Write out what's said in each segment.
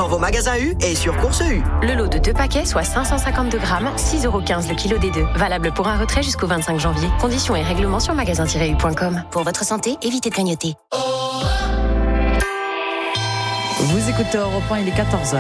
vos magasins U et sur Course U. Le lot de 2 paquets, soit 552 grammes, 6,15 € le kilo des deux. Valable pour un retrait jusqu'au 25 janvier. Conditions et règlements sur magasin-u.com. Pour votre santé, évitez de grignoter. Vous écoutez Europe 1, il est 14h.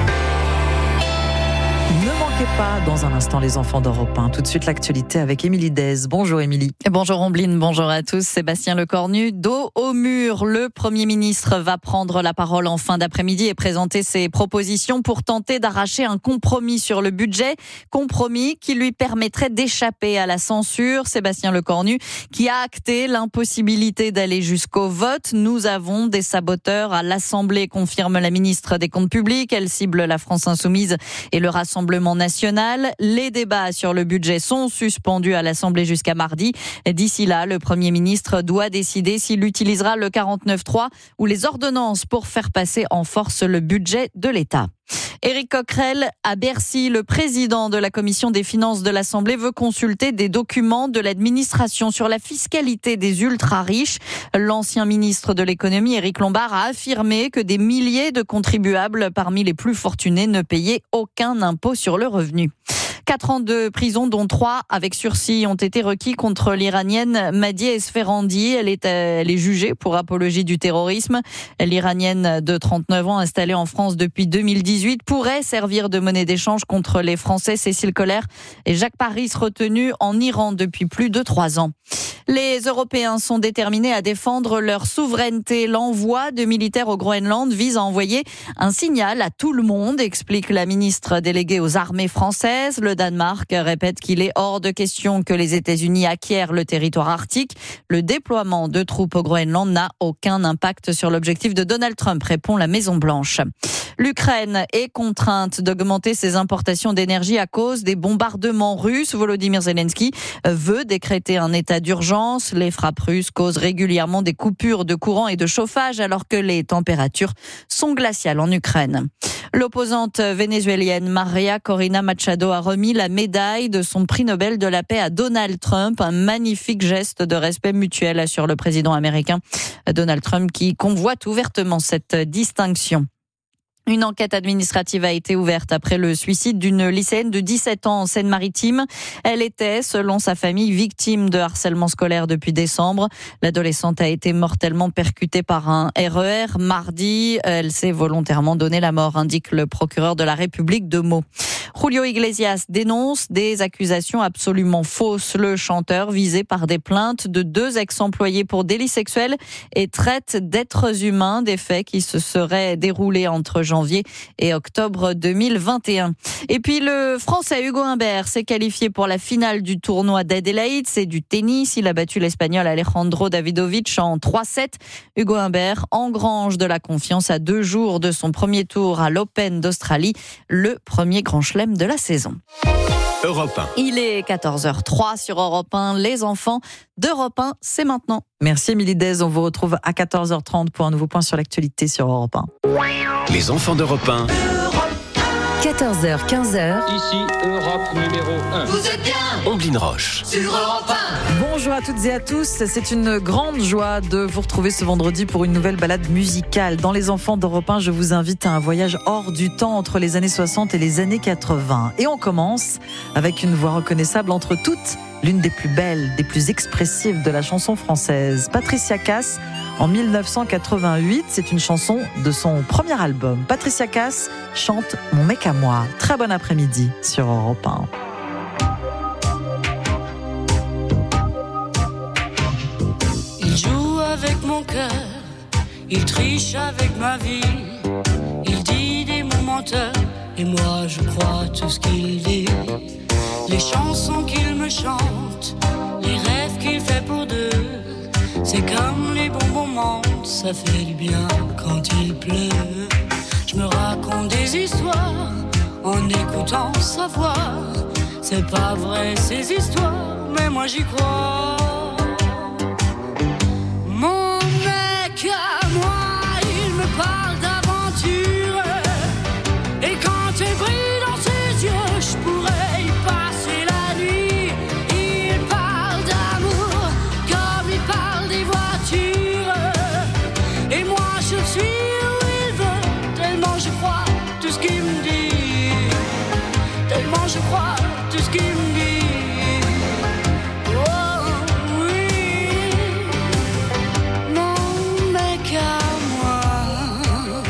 Ne manquez pas dans un instant les enfants d'Europe 1. Tout de suite l'actualité avec Émilie Dez. Bonjour Émilie. Bonjour Ombline, bonjour à tous. Sébastien Lecornu, dos au mur. Le Premier ministre va prendre la parole en fin d'après-midi et présenter ses propositions pour tenter d'arracher un compromis sur le budget. Compromis qui lui permettrait d'échapper à la censure. Sébastien Lecornu qui a acté l'impossibilité d'aller jusqu'au vote. Nous avons des saboteurs à l'Assemblée, confirme la ministre des Comptes publics. Elle cible la France Insoumise et le Rassemblement national. Les débats sur le budget sont suspendus à l'Assemblée jusqu'à mardi. D'ici là, le Premier ministre doit décider s'il utilisera le 49.3 ou les ordonnances pour faire passer en force le budget de l'État. Éric Coquerel à Bercy, le président de la commission des finances de l'Assemblée veut consulter des documents de l'administration sur la fiscalité des ultra-riches. L'ancien ministre de l'économie, Éric Lombard, a affirmé que des milliers de contribuables parmi les plus fortunés ne payaient aucun impôt sur le revenu. 4 ans de prison, dont 3 avec sursis, ont été requis contre l'Iranienne Madieh Esferandi. Elle est jugée pour apologie du terrorisme. L'Iranienne de 39 ans, installée en France depuis 2018, pourrait servir de monnaie d'échange contre les Français Cécile Coller et Jacques Paris, retenus en Iran depuis plus de 3 ans. Les Européens sont déterminés à défendre leur souveraineté. L'envoi de militaires au Groenland vise à envoyer un signal à tout le monde, explique la ministre déléguée aux armées françaises. Le Danemark répète qu'il est hors de question que les États-Unis acquièrent le territoire arctique. Le déploiement de troupes au Groenland n'a aucun impact sur l'objectif de Donald Trump, répond la Maison-Blanche. L'Ukraine est contrainte d'augmenter ses importations d'énergie à cause des bombardements russes. Volodymyr Zelensky veut décréter un état d'urgence. Les frappes russes causent régulièrement des coupures de courant et de chauffage alors que les températures sont glaciales en Ukraine. L'opposante vénézuélienne Maria Corina Machado a remis la médaille de son prix Nobel de la paix à Donald Trump. Un magnifique geste de respect mutuel, assure le président américain. Donald Trump qui convoite ouvertement cette distinction. Une enquête administrative a été ouverte après le suicide d'une lycéenne de 17 ans en Seine-Maritime. Elle était, selon sa famille, victime de harcèlement scolaire depuis décembre. L'adolescente a été mortellement percutée par un RER mardi. Elle s'est volontairement donné la mort, indique le procureur de la République de Meaux. Julio Iglesias dénonce des accusations absolument fausses. Le chanteur, visé par des plaintes de 2 ex-employés pour délits sexuels et traite d'êtres humains, des faits qui se seraient déroulés entre janvier et octobre 2021. Et puis le Français Hugo Humbert s'est qualifié pour la finale du tournoi d'Adélaïde. C'est du tennis. Il a battu l'Espagnol Alejandro Davidovich en 3-7. Hugo Humbert engrange de la confiance à 2 jours de son premier tour à l'Open d'Australie, le premier grand chelem de la saison. Europe 1. Il est 14h03 sur Europe 1. Les enfants d'Europe 1, c'est maintenant. Merci Émilie Dez. On vous retrouve à 14h30 pour un nouveau point sur l'actualité sur Europe 1. Les enfants d'Europe 1. 14h, 15h. Ici, Europe numéro 1. Vous êtes bien Ombline Roche. sur Europe 1. Bonjour à toutes et à tous, c'est une grande joie de vous retrouver ce vendredi pour une nouvelle balade musicale. Dans Les Enfants d'Europe 1, je vous invite à un voyage hors du temps entre les années 60 et les années 80. Et on commence avec une voix reconnaissable entre toutes, l'une des plus belles, des plus expressives de la chanson française. Patricia Cass, en 1988, c'est une chanson de son premier album. Patricia Cass chante Mon mec à moi. Très bon après-midi sur Europe 1. Il joue avec mon cœur, il triche avec ma vie, il dit des mots menteurs, et moi je crois tout ce qu'il dit. Les chansons qu'il me chante, les rêves qu'il fait pour deux, c'est comme les bons moments, ça fait du bien quand il pleut. Je me raconte des histoires en écoutant sa voix, c'est pas vrai ces histoires, mais moi j'y crois. Mon mec à moi, il me parle d'aventure, et quand il brille dans ses yeux, je pourrais y passer la nuit. Il parle d'amour comme il parle des voitures, et moi je suis où il veut, tellement je crois tout ce qu'il me dit. Tellement je crois tout ce qu'il me dit. Oh oui, mon mec à moi.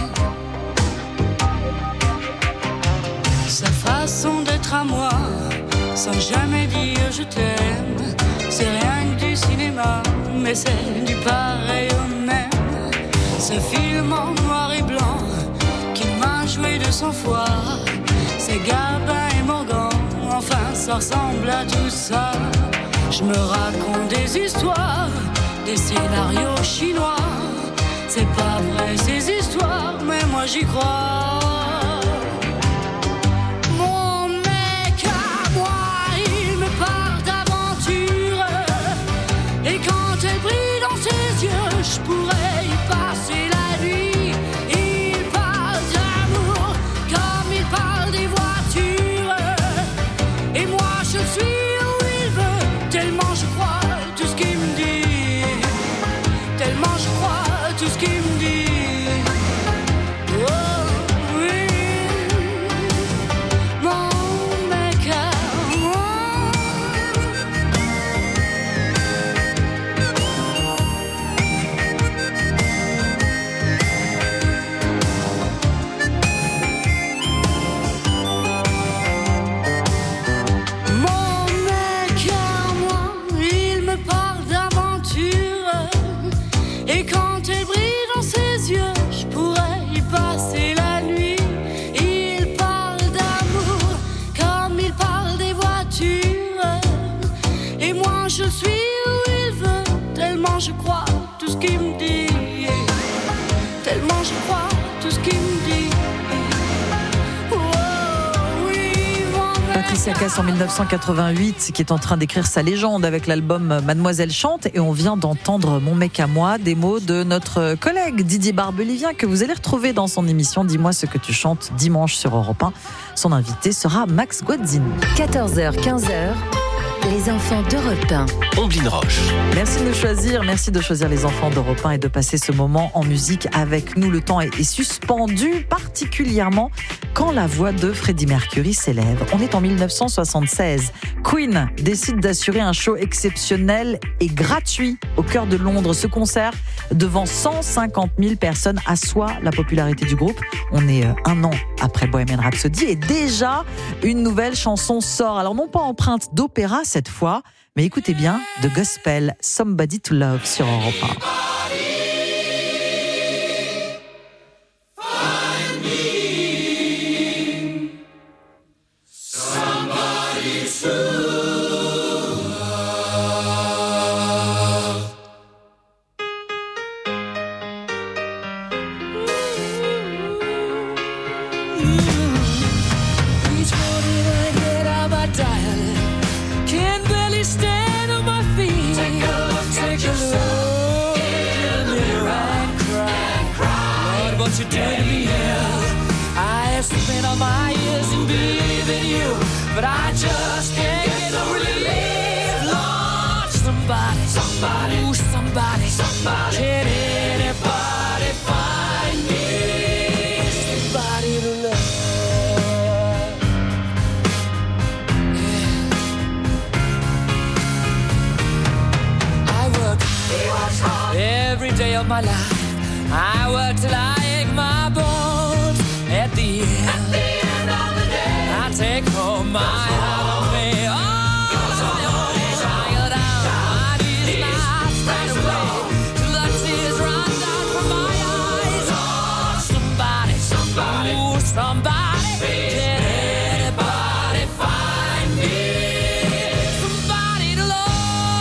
Sa façon d'être à moi, sans jamais dire je t'aime, c'est rien que du cinéma, mais c'est du pareil au même. Ce film en noir et blanc qu'il m'a joué de 100 fois, c'est Gabin et Morgan, enfin ça ressemble à tout ça. Je me raconte des histoires, des scénarios chinois. C'est pas vrai ces histoires, mais moi j'y crois. Mon mec à moi, il me parle d'aventure, et quand elle brille dans ses yeux, je pourrais y passer la nuit. Il parle d'amour comme il parle des voitures, et moi je suis où il veut, tellement je crois tout ce qu'il me dit, tellement je crois tout ce qu'il me dit. Oh oui, mon mec à moi. Mon mec à moi, il me parle d'aventure, et quand elle brille dans ses yeux, je pourrais y passer la nuit. Il parle d'amour comme il parle des voitures, et moi je suis où il veut, tellement je crois tout ce qu'il me dit, tellement je crois tout ce qu'il me dit. Oh oui, mon mec. Patricia Cass en 1988 qui est en train d'écrire sa légende avec l'album Mademoiselle chante, et on vient d'entendre Mon mec à moi, des mots de notre collègue Didier Barbelivien que vous allez retrouver dans son émission Dis-moi ce que tu chantes dimanche sur Europe 1. Son invité sera Max Guazzini. 14h, 15h, les enfants d'Europe 1. Omblin Roche. Merci de choisir les enfants d'Europe 1 et de passer ce moment en musique avec nous. Le temps est suspendu, particulièrement quand la voix de Freddie Mercury s'élève. On est en 1976. Queen décide d'assurer un show exceptionnel et gratuit au cœur de Londres. Ce concert, devant 150 000 personnes, assoit la popularité du groupe. On est un an après Bohemian Rhapsody et déjà une nouvelle chanson sort. Alors non pas empreinte d'opéra cette fois, mais écoutez bien, de gospel, Somebody to Love sur Europe 1. You do to me, I have spent all my years in believing you, but I just can't get no relief. Lord, somebody, ooh, somebody, can anybody find me somebody to love? Yeah. I work hard every day of my life. I work till I ache my bones. At the end of the day, I take home my heart away. Oh, child, my knees not straight away till the tears run down from my eyes. Oh, somebody, ooh, somebody, can anybody find me somebody to love?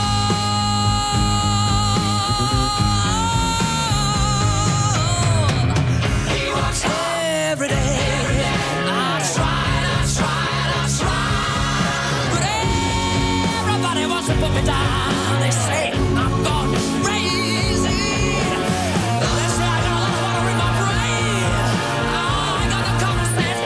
Every day, I tried, but everybody wants to put me down. They say I'm gone crazy. They say I got a lot of water in my brain. Oh, I got no common sense.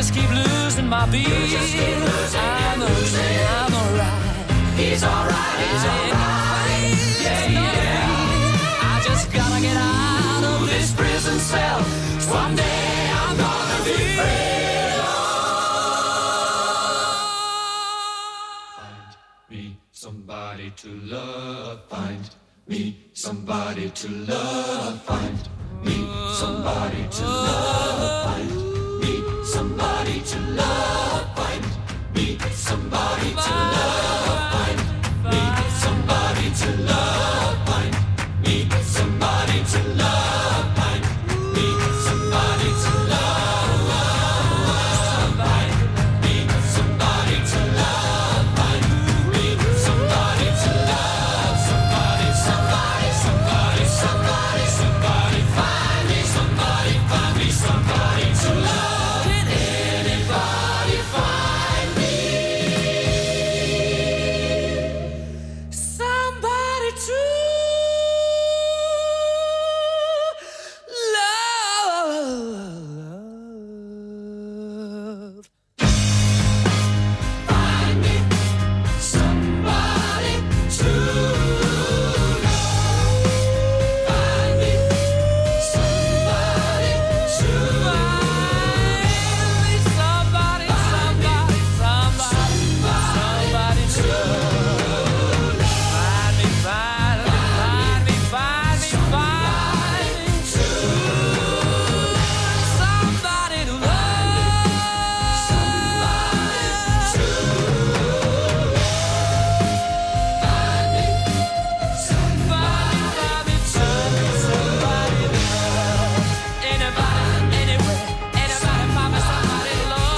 just keep losing my beat. I'm alright. He's alright, he's alright. Yeah. I just gotta get out of this prison cell. Someday I'm gonna be free. Find me somebody to love. Find me somebody to love. Find me somebody to love. Find me somebody to love. Find me somebody to love. Find me somebody to love. Find me somebody to love. Find me somebody to love. Find me somebody to love. Find me somebody to love. Somebody, somebody, somebody, somebody, somebody. Find me somebody, find me somebody to love. Can anybody find me somebody to love? Find me somebody to love. Find me somebody to love. Somebody, somebody, somebody to love. Find me, find me, find me, find me, find me to love. Somebody to love. Somebody to love. Find me somebody, find me somebody to love. Anybody, anywhere, anybody, find me somebody to love.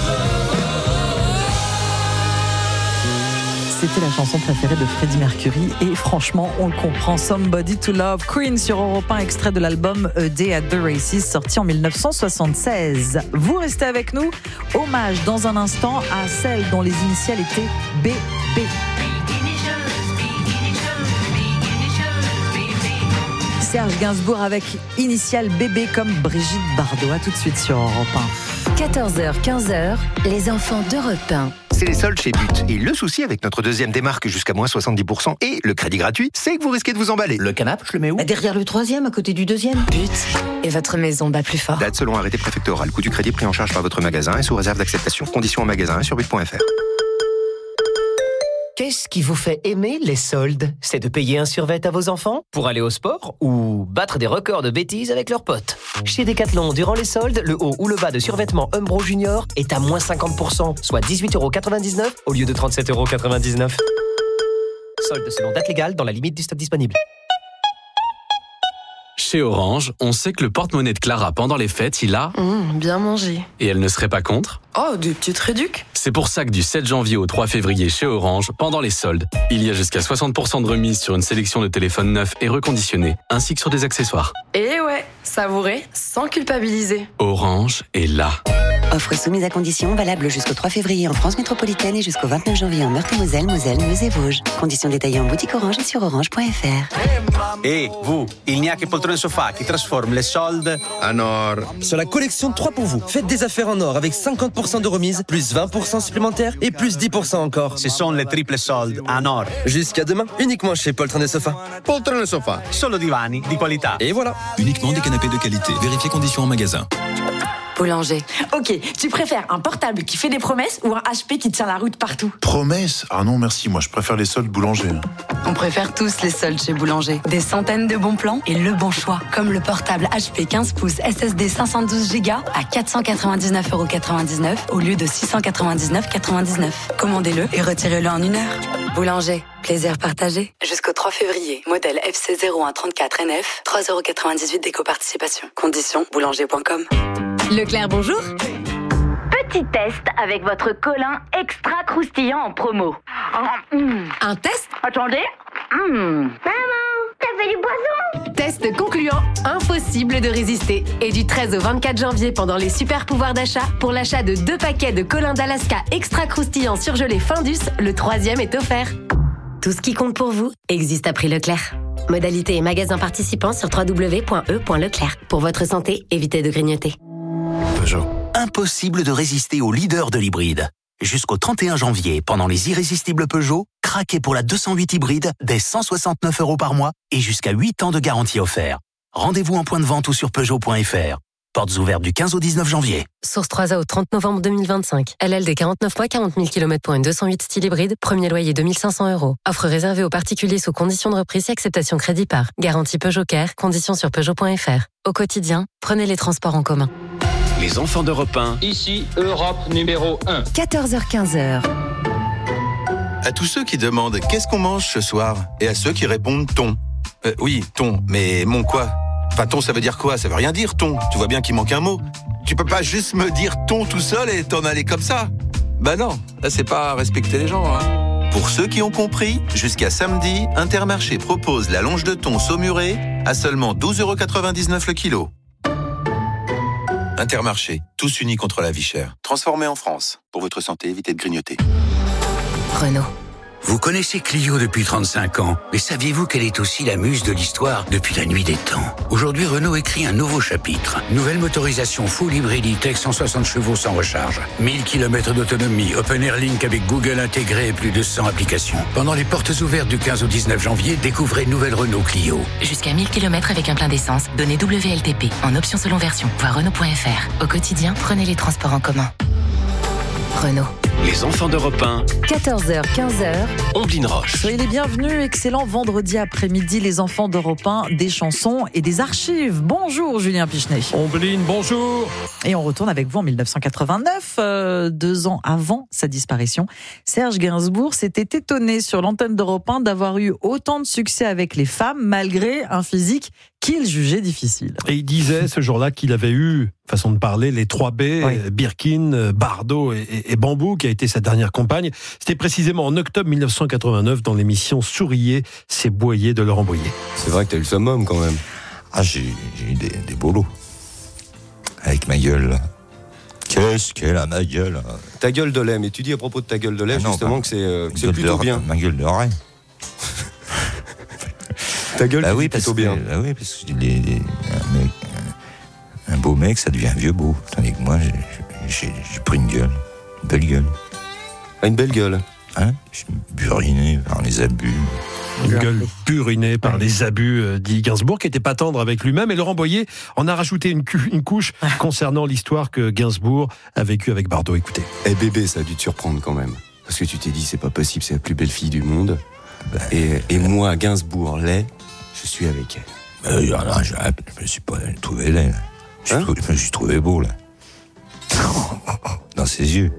C'était la chanson préférée de Freddie Mercury et franchement, on le comprend. Somebody to Love, Queen sur Europe 1, extrait de l'album A Day at the Races, sorti en 1976. Vous restez avec nous. Hommage dans un instant à celle dont les initiales étaient BB. Serge Gainsbourg avec initiale BB comme Brigitte Bardot. À tout de suite sur Europe 14h, 15h, les enfants d'Europe 1. C'est les soldes chez But. Et le souci avec notre deuxième démarque jusqu'à moins 70% et le crédit gratuit, c'est que vous risquez de vous emballer. Le canapé, je le mets où ? Derrière le troisième, à côté du deuxième. But et votre maison bat plus fort. Date selon arrêté préfectoral. Coût du crédit pris en charge par votre magasin et sous réserve d'acceptation. Conditions en magasin et sur but.fr. Qu'est-ce qui vous fait aimer les soldes ? C'est de payer un survêt à vos enfants ? Pour aller au sport ? Ou battre des records de bêtises avec leurs potes ? Chez Decathlon, durant les soldes, le haut ou le bas de survêtement Umbro Junior est à moins 50%, soit 18,99€ au lieu de 37,99€. Soldes selon date légale dans la limite du stock disponible. Chez Orange, on sait que le porte-monnaie de Clara pendant les fêtes, il a... bien mangé. Et elle ne serait pas contre ? Oh, des petites réducs. C'est pour ça que du 7 janvier au 3 février chez Orange, pendant les soldes, il y a jusqu'à 60% de remise sur une sélection de téléphones neufs et reconditionnés, ainsi que sur des accessoires. Et ouais, savourer sans culpabiliser. Orange est là. Offre soumise à conditions, valable jusqu'au 3 février en France métropolitaine et jusqu'au 29 janvier en Meurthe-et-Moselle, Moselle, Meuse et Vosges. Conditions détaillées en boutique Orange et sur orange.fr. Et vous, il n'y a que Poltrone Sofa qui transforme les soldes en or. Sur la collection 3 pour vous, faites des affaires en or avec 50% de remise, plus 20% supplémentaire et plus 10% encore. Ce sont les triples soldes en or. Jusqu'à demain, uniquement chez Poltrone Sofa. Poltrone Sofa, solo divani di qualità. Et voilà. Uniquement des canapés de qualité. Vérifiez conditions en magasin. Boulanger. Ok, tu préfères un portable qui fait des promesses ou un HP qui tient la route partout ? Promesses ? Ah non merci, moi je préfère les soldes Boulanger. On préfère tous les soldes chez Boulanger. Des centaines de bons plans et le bon choix. Comme le portable HP 15 pouces SSD 512Go à 499,99€ au lieu de 699,99€. Commandez-le et retirez-le en 1 heure. Boulanger, plaisir partagé. Jusqu'au 3 février, modèle FC0134NF, 3,98€ d'éco-participation. Conditions, boulanger.com. Leclerc, bonjour. Petit test avec votre colin extra croustillant en promo. Un test ? Attendez. Maman, t'as fait du poisson ? Test concluant, impossible de résister. Et du 13 au 24 janvier pendant les super pouvoirs d'achat, pour l'achat de 2 paquets de colin d'Alaska extra croustillant surgelé Findus, le 3e est offert. Tout ce qui compte pour vous existe à prix Leclerc. Modalité et magasins participants sur www.e.leclerc. Pour votre santé, évitez de grignoter. Peugeot. Impossible de résister au leader de l'hybride. Jusqu'au 31 janvier, pendant les irrésistibles Peugeot, craquez pour la 208 hybride dès 169 € par mois et jusqu'à 8 ans de garantie offert. Rendez-vous en point de vente ou sur Peugeot.fr. Portes ouvertes du 15 au 19 janvier. Source 3A au 30 novembre 2025. LLD 49 mois, 40 000 km pour une 208 style hybride. Premier loyer 2 500 €. Offre réservée aux particuliers sous conditions de reprise et acceptation crédit par. Garantie Peugeot Care. Conditions sur Peugeot.fr. Au quotidien, prenez les transports en commun. Les enfants d'Europe 1. Ici, Europe numéro 1. 14h-15h. À tous ceux qui demandent qu'est-ce qu'on mange ce soir et à ceux qui répondent thon. Oui, thon, mais mon quoi? Enfin, thon, ça veut dire quoi? Ça veut rien dire, thon. Tu vois bien qu'il manque un mot. Tu peux pas juste me dire thon tout seul et t'en aller comme ça. Bah non, là c'est pas respecter les gens, hein. Pour ceux qui ont compris, jusqu'à samedi, Intermarché propose la longe de thon saumurée à seulement 12,99 € le kilo. Intermarché, tous unis contre la vie chère. Transformé en France. Pour votre santé, évitez de grignoter. Renault. Vous connaissez Clio depuis 35 ans, mais saviez-vous qu'elle est aussi la muse de l'histoire depuis la nuit des temps? Aujourd'hui, Renault écrit un nouveau chapitre. Nouvelle motorisation full hybride E-Tech 160 chevaux sans recharge. 1000 km d'autonomie, Open Air Link avec Google intégré et plus de 100 applications. Pendant les portes ouvertes du 15 au 19 janvier, découvrez nouvelle Renault Clio. Jusqu'à 1000 km avec un plein d'essence. Donnez WLTP en option selon version. Voir Renault.fr. Au quotidien, prenez les transports en commun. Renault. Les enfants d'Europe 1. 14h-15h. Omblin Roche. Soyez les bienvenus. Excellent vendredi après-midi, les enfants d'Europe 1, des chansons et des archives. Bonjour Julien Pichenet. Omblin, bonjour. Et on retourne avec vous en 1989, 2 ans avant sa disparition. Serge Gainsbourg s'était étonné sur l'antenne d'Europe 1 d'avoir eu autant de succès avec les femmes malgré un physique qu'il jugeait difficile. Et il disait ce jour-là qu'il avait eu, façon de parler, les 3B, oui. Birkin, Bardot et Bambou, qui a été sa dernière compagne. C'était précisément en octobre 1989 dans l'émission Souriez, c'est Boyer de Laurent Boyer. C'est vrai que t'as eu le summum quand même. Ah, j'ai eu des bolos. Avec ma gueule. Qu'est-ce qu'elle a, ma gueule? Ta gueule de lait, mais tu dis à propos de ta gueule de lait, justement, que c'est plutôt bien. Ma gueule de raie. Ta gueule, oui, plutôt bien. Bah oui, parce que un beau mec, ça devient un vieux beau. Tandis que moi, j'ai pris une gueule. Une belle gueule. Ah, une belle gueule. Hein? Je suis buriné par les abus. Une gueule burinée par les abus, dit Gainsbourg, qui n'était pas tendre avec lui-même. Et Laurent Boyer en a rajouté une couche concernant l'histoire que Gainsbourg a vécue avec Bardot. Écoutez. Eh bébé, ça a dû te surprendre quand même. Parce que tu t'es dit, c'est pas possible, c'est la plus belle fille du monde. Et moi, Gainsbourg, laid, je suis avec elle. Non, je me suis pas trouvé laid. Je me suis trouvé beau, là. Dans ses yeux.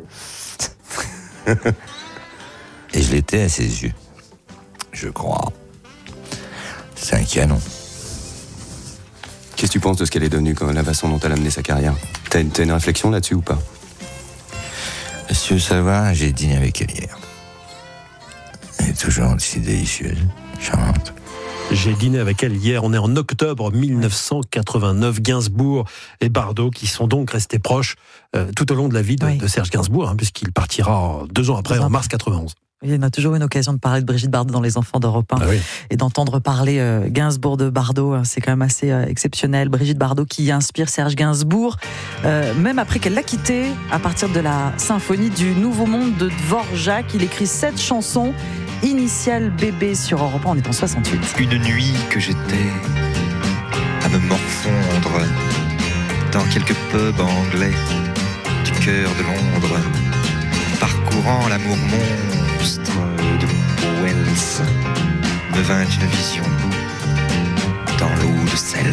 Et je l'étais à ses yeux. Je crois. C'est un canon. Qu'est-ce que tu penses de ce qu'elle est devenue, la façon dont elle a mené sa carrière? T'as une réflexion là-dessus ou pas? Si tu veux savoir, j'ai dîné avec elle hier. Elle est toujours aussi délicieuse, charmante. J'ai dîné avec elle hier, on est en octobre 1989, Gainsbourg et Bardot qui sont donc restés proches tout au long de la vie de Serge Gainsbourg, puisqu'il partira 2 ans après, en mars 91. On a toujours une occasion de parler de Brigitte Bardot dans les enfants d'Europe 1 et d'entendre parler Gainsbourg de Bardot, c'est quand même assez exceptionnel. Brigitte Bardot qui inspire Serge Gainsbourg, même après qu'elle l'a quitté, à partir de la symphonie du Nouveau Monde de Dvorak, il écrit 7 chansons. Initial bébé sur Europe 1, on est en 68. Une nuit que j'étais à me morfondre dans quelques pubs anglais du cœur de Londres, parcourant l'amour monstre de Wells, me vint une vision dans l'eau de Cels.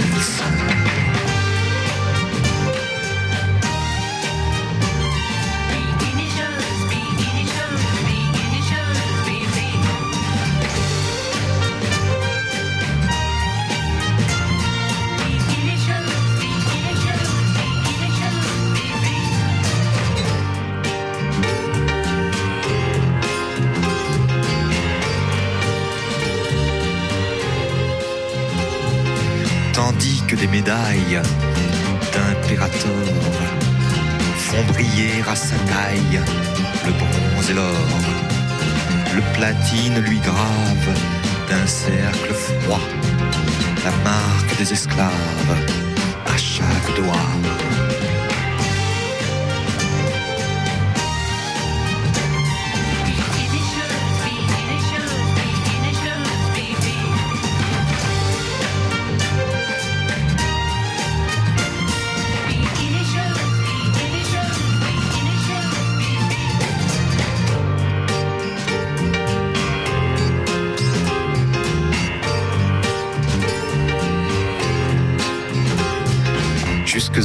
Tandis que des médailles d'impérator font briller à sa taille le bronze et l'or, le platine lui grave d'un cercle froid la marque des esclaves à chaque doigt.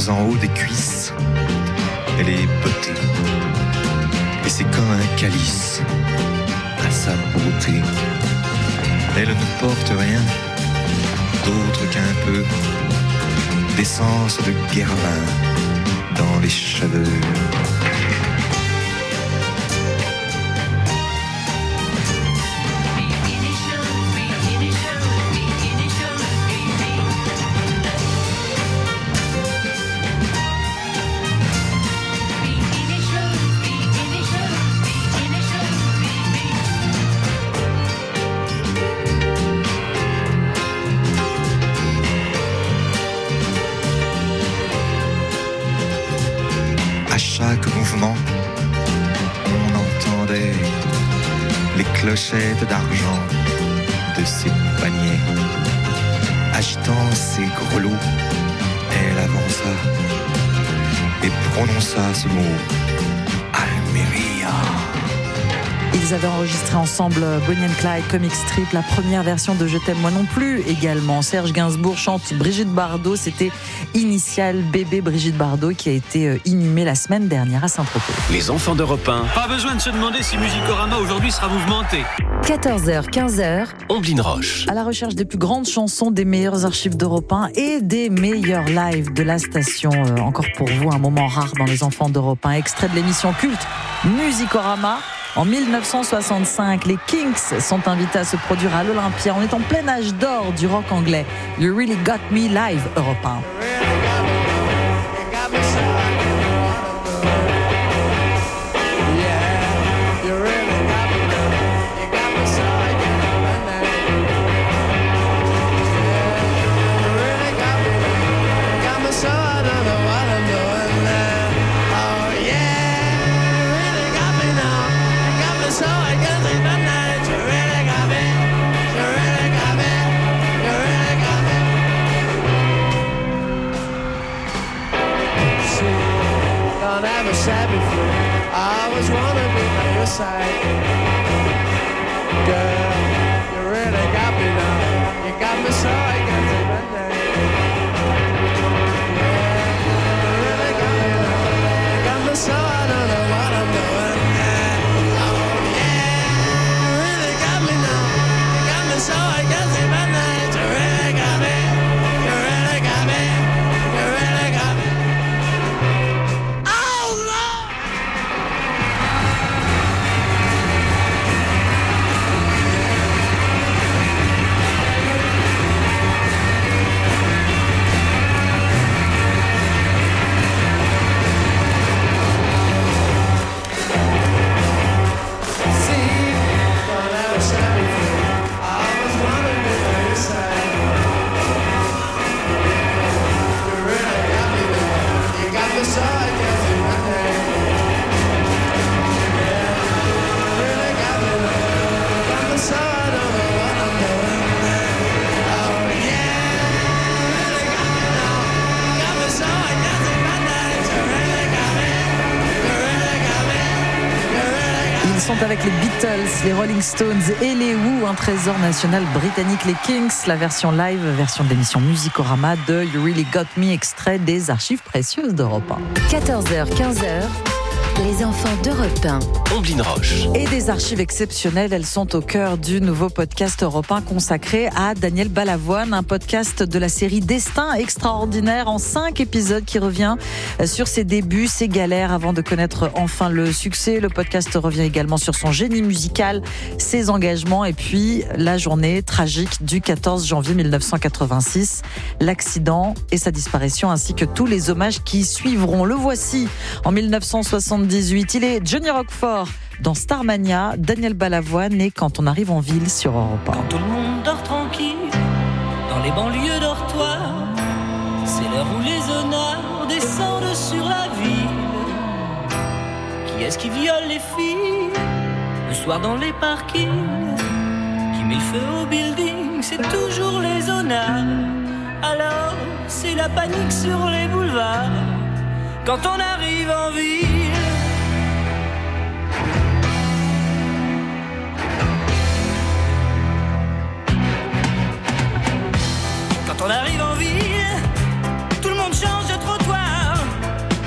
en haut des cuisses, elle est bottée. Et c'est comme un calice à sa beauté. Elle ne porte rien d'autre qu'un peu d'essence de guerlin dans les cheveux. Chaque mouvement, on entendait les clochettes d'argent de ses paniers. Agitant ses grelots, elle avança et prononça ce mot, Almeria. Ils avaient enregistré ensemble Bonnie and Clyde, Comic Strip, la première version de Je t'aime moi non plus également. Serge Gainsbourg chante Brigitte Bardot, c'était Initial bébé Brigitte Bardot qui a été inhumée la semaine dernière à Saint-Tropez. Les enfants d'Europe 1. Pas besoin de se demander si Musicorama aujourd'hui sera mouvementé. 14h, 15h. Omblin Roche. À la recherche des plus grandes chansons, des meilleures archives d'Europe 1 et des meilleurs lives de la station. Encore pour vous, un moment rare dans les enfants d'Europe 1. Extrait de l'émission culte Musicorama. En 1965, les Kinks sont invités à se produire à l'Olympia. On est en plein âge d'or du rock anglais. You Really Got Me Live Europe 1. Avec les Beatles, les Rolling Stones et les Who, un trésor national britannique, les Kinks, la version live, version de l'émission Musicorama de You Really Got Me, extrait des archives précieuses d'Europe 1. 14h, 15h. Les enfants d'Europe 1. Omblin Roche. Et des archives exceptionnelles, elles sont au cœur du nouveau podcast Europe 1 consacré à Daniel Balavoine, un podcast de la série Destin extraordinaire en 5 épisodes qui revient sur ses débuts, ses galères avant de connaître enfin le succès. Le podcast revient également sur son génie musical, ses engagements et puis la journée tragique du 14 janvier 1986, l'accident et sa disparition ainsi que tous les hommages qui suivront. Le voici en 1978. Il est Johnny Roquefort dans Starmania, Daniel Balavoine et Quand on arrive en ville sur Europe 1. Quand tout le monde dort tranquille, dans les banlieues dortoirs, c'est l'heure où les honneurs descendent sur la ville. Qui est-ce qui viole les filles le soir dans les parkings? Qui met le feu au building? C'est toujours les honneurs. Alors c'est la panique sur les boulevards quand on arrive en ville. Quand on arrive en ville, tout le monde change de trottoir.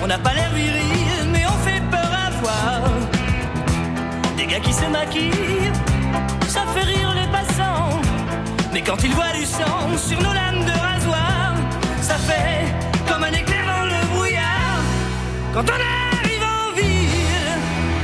On n'a pas l'air viril, mais on fait peur à voir. Des gars qui se maquillent, ça fait rire les passants. Mais quand ils voient du sang sur nos lames de rasoir, ça fait comme un éclair dans le brouillard. Quand on arrive en ville,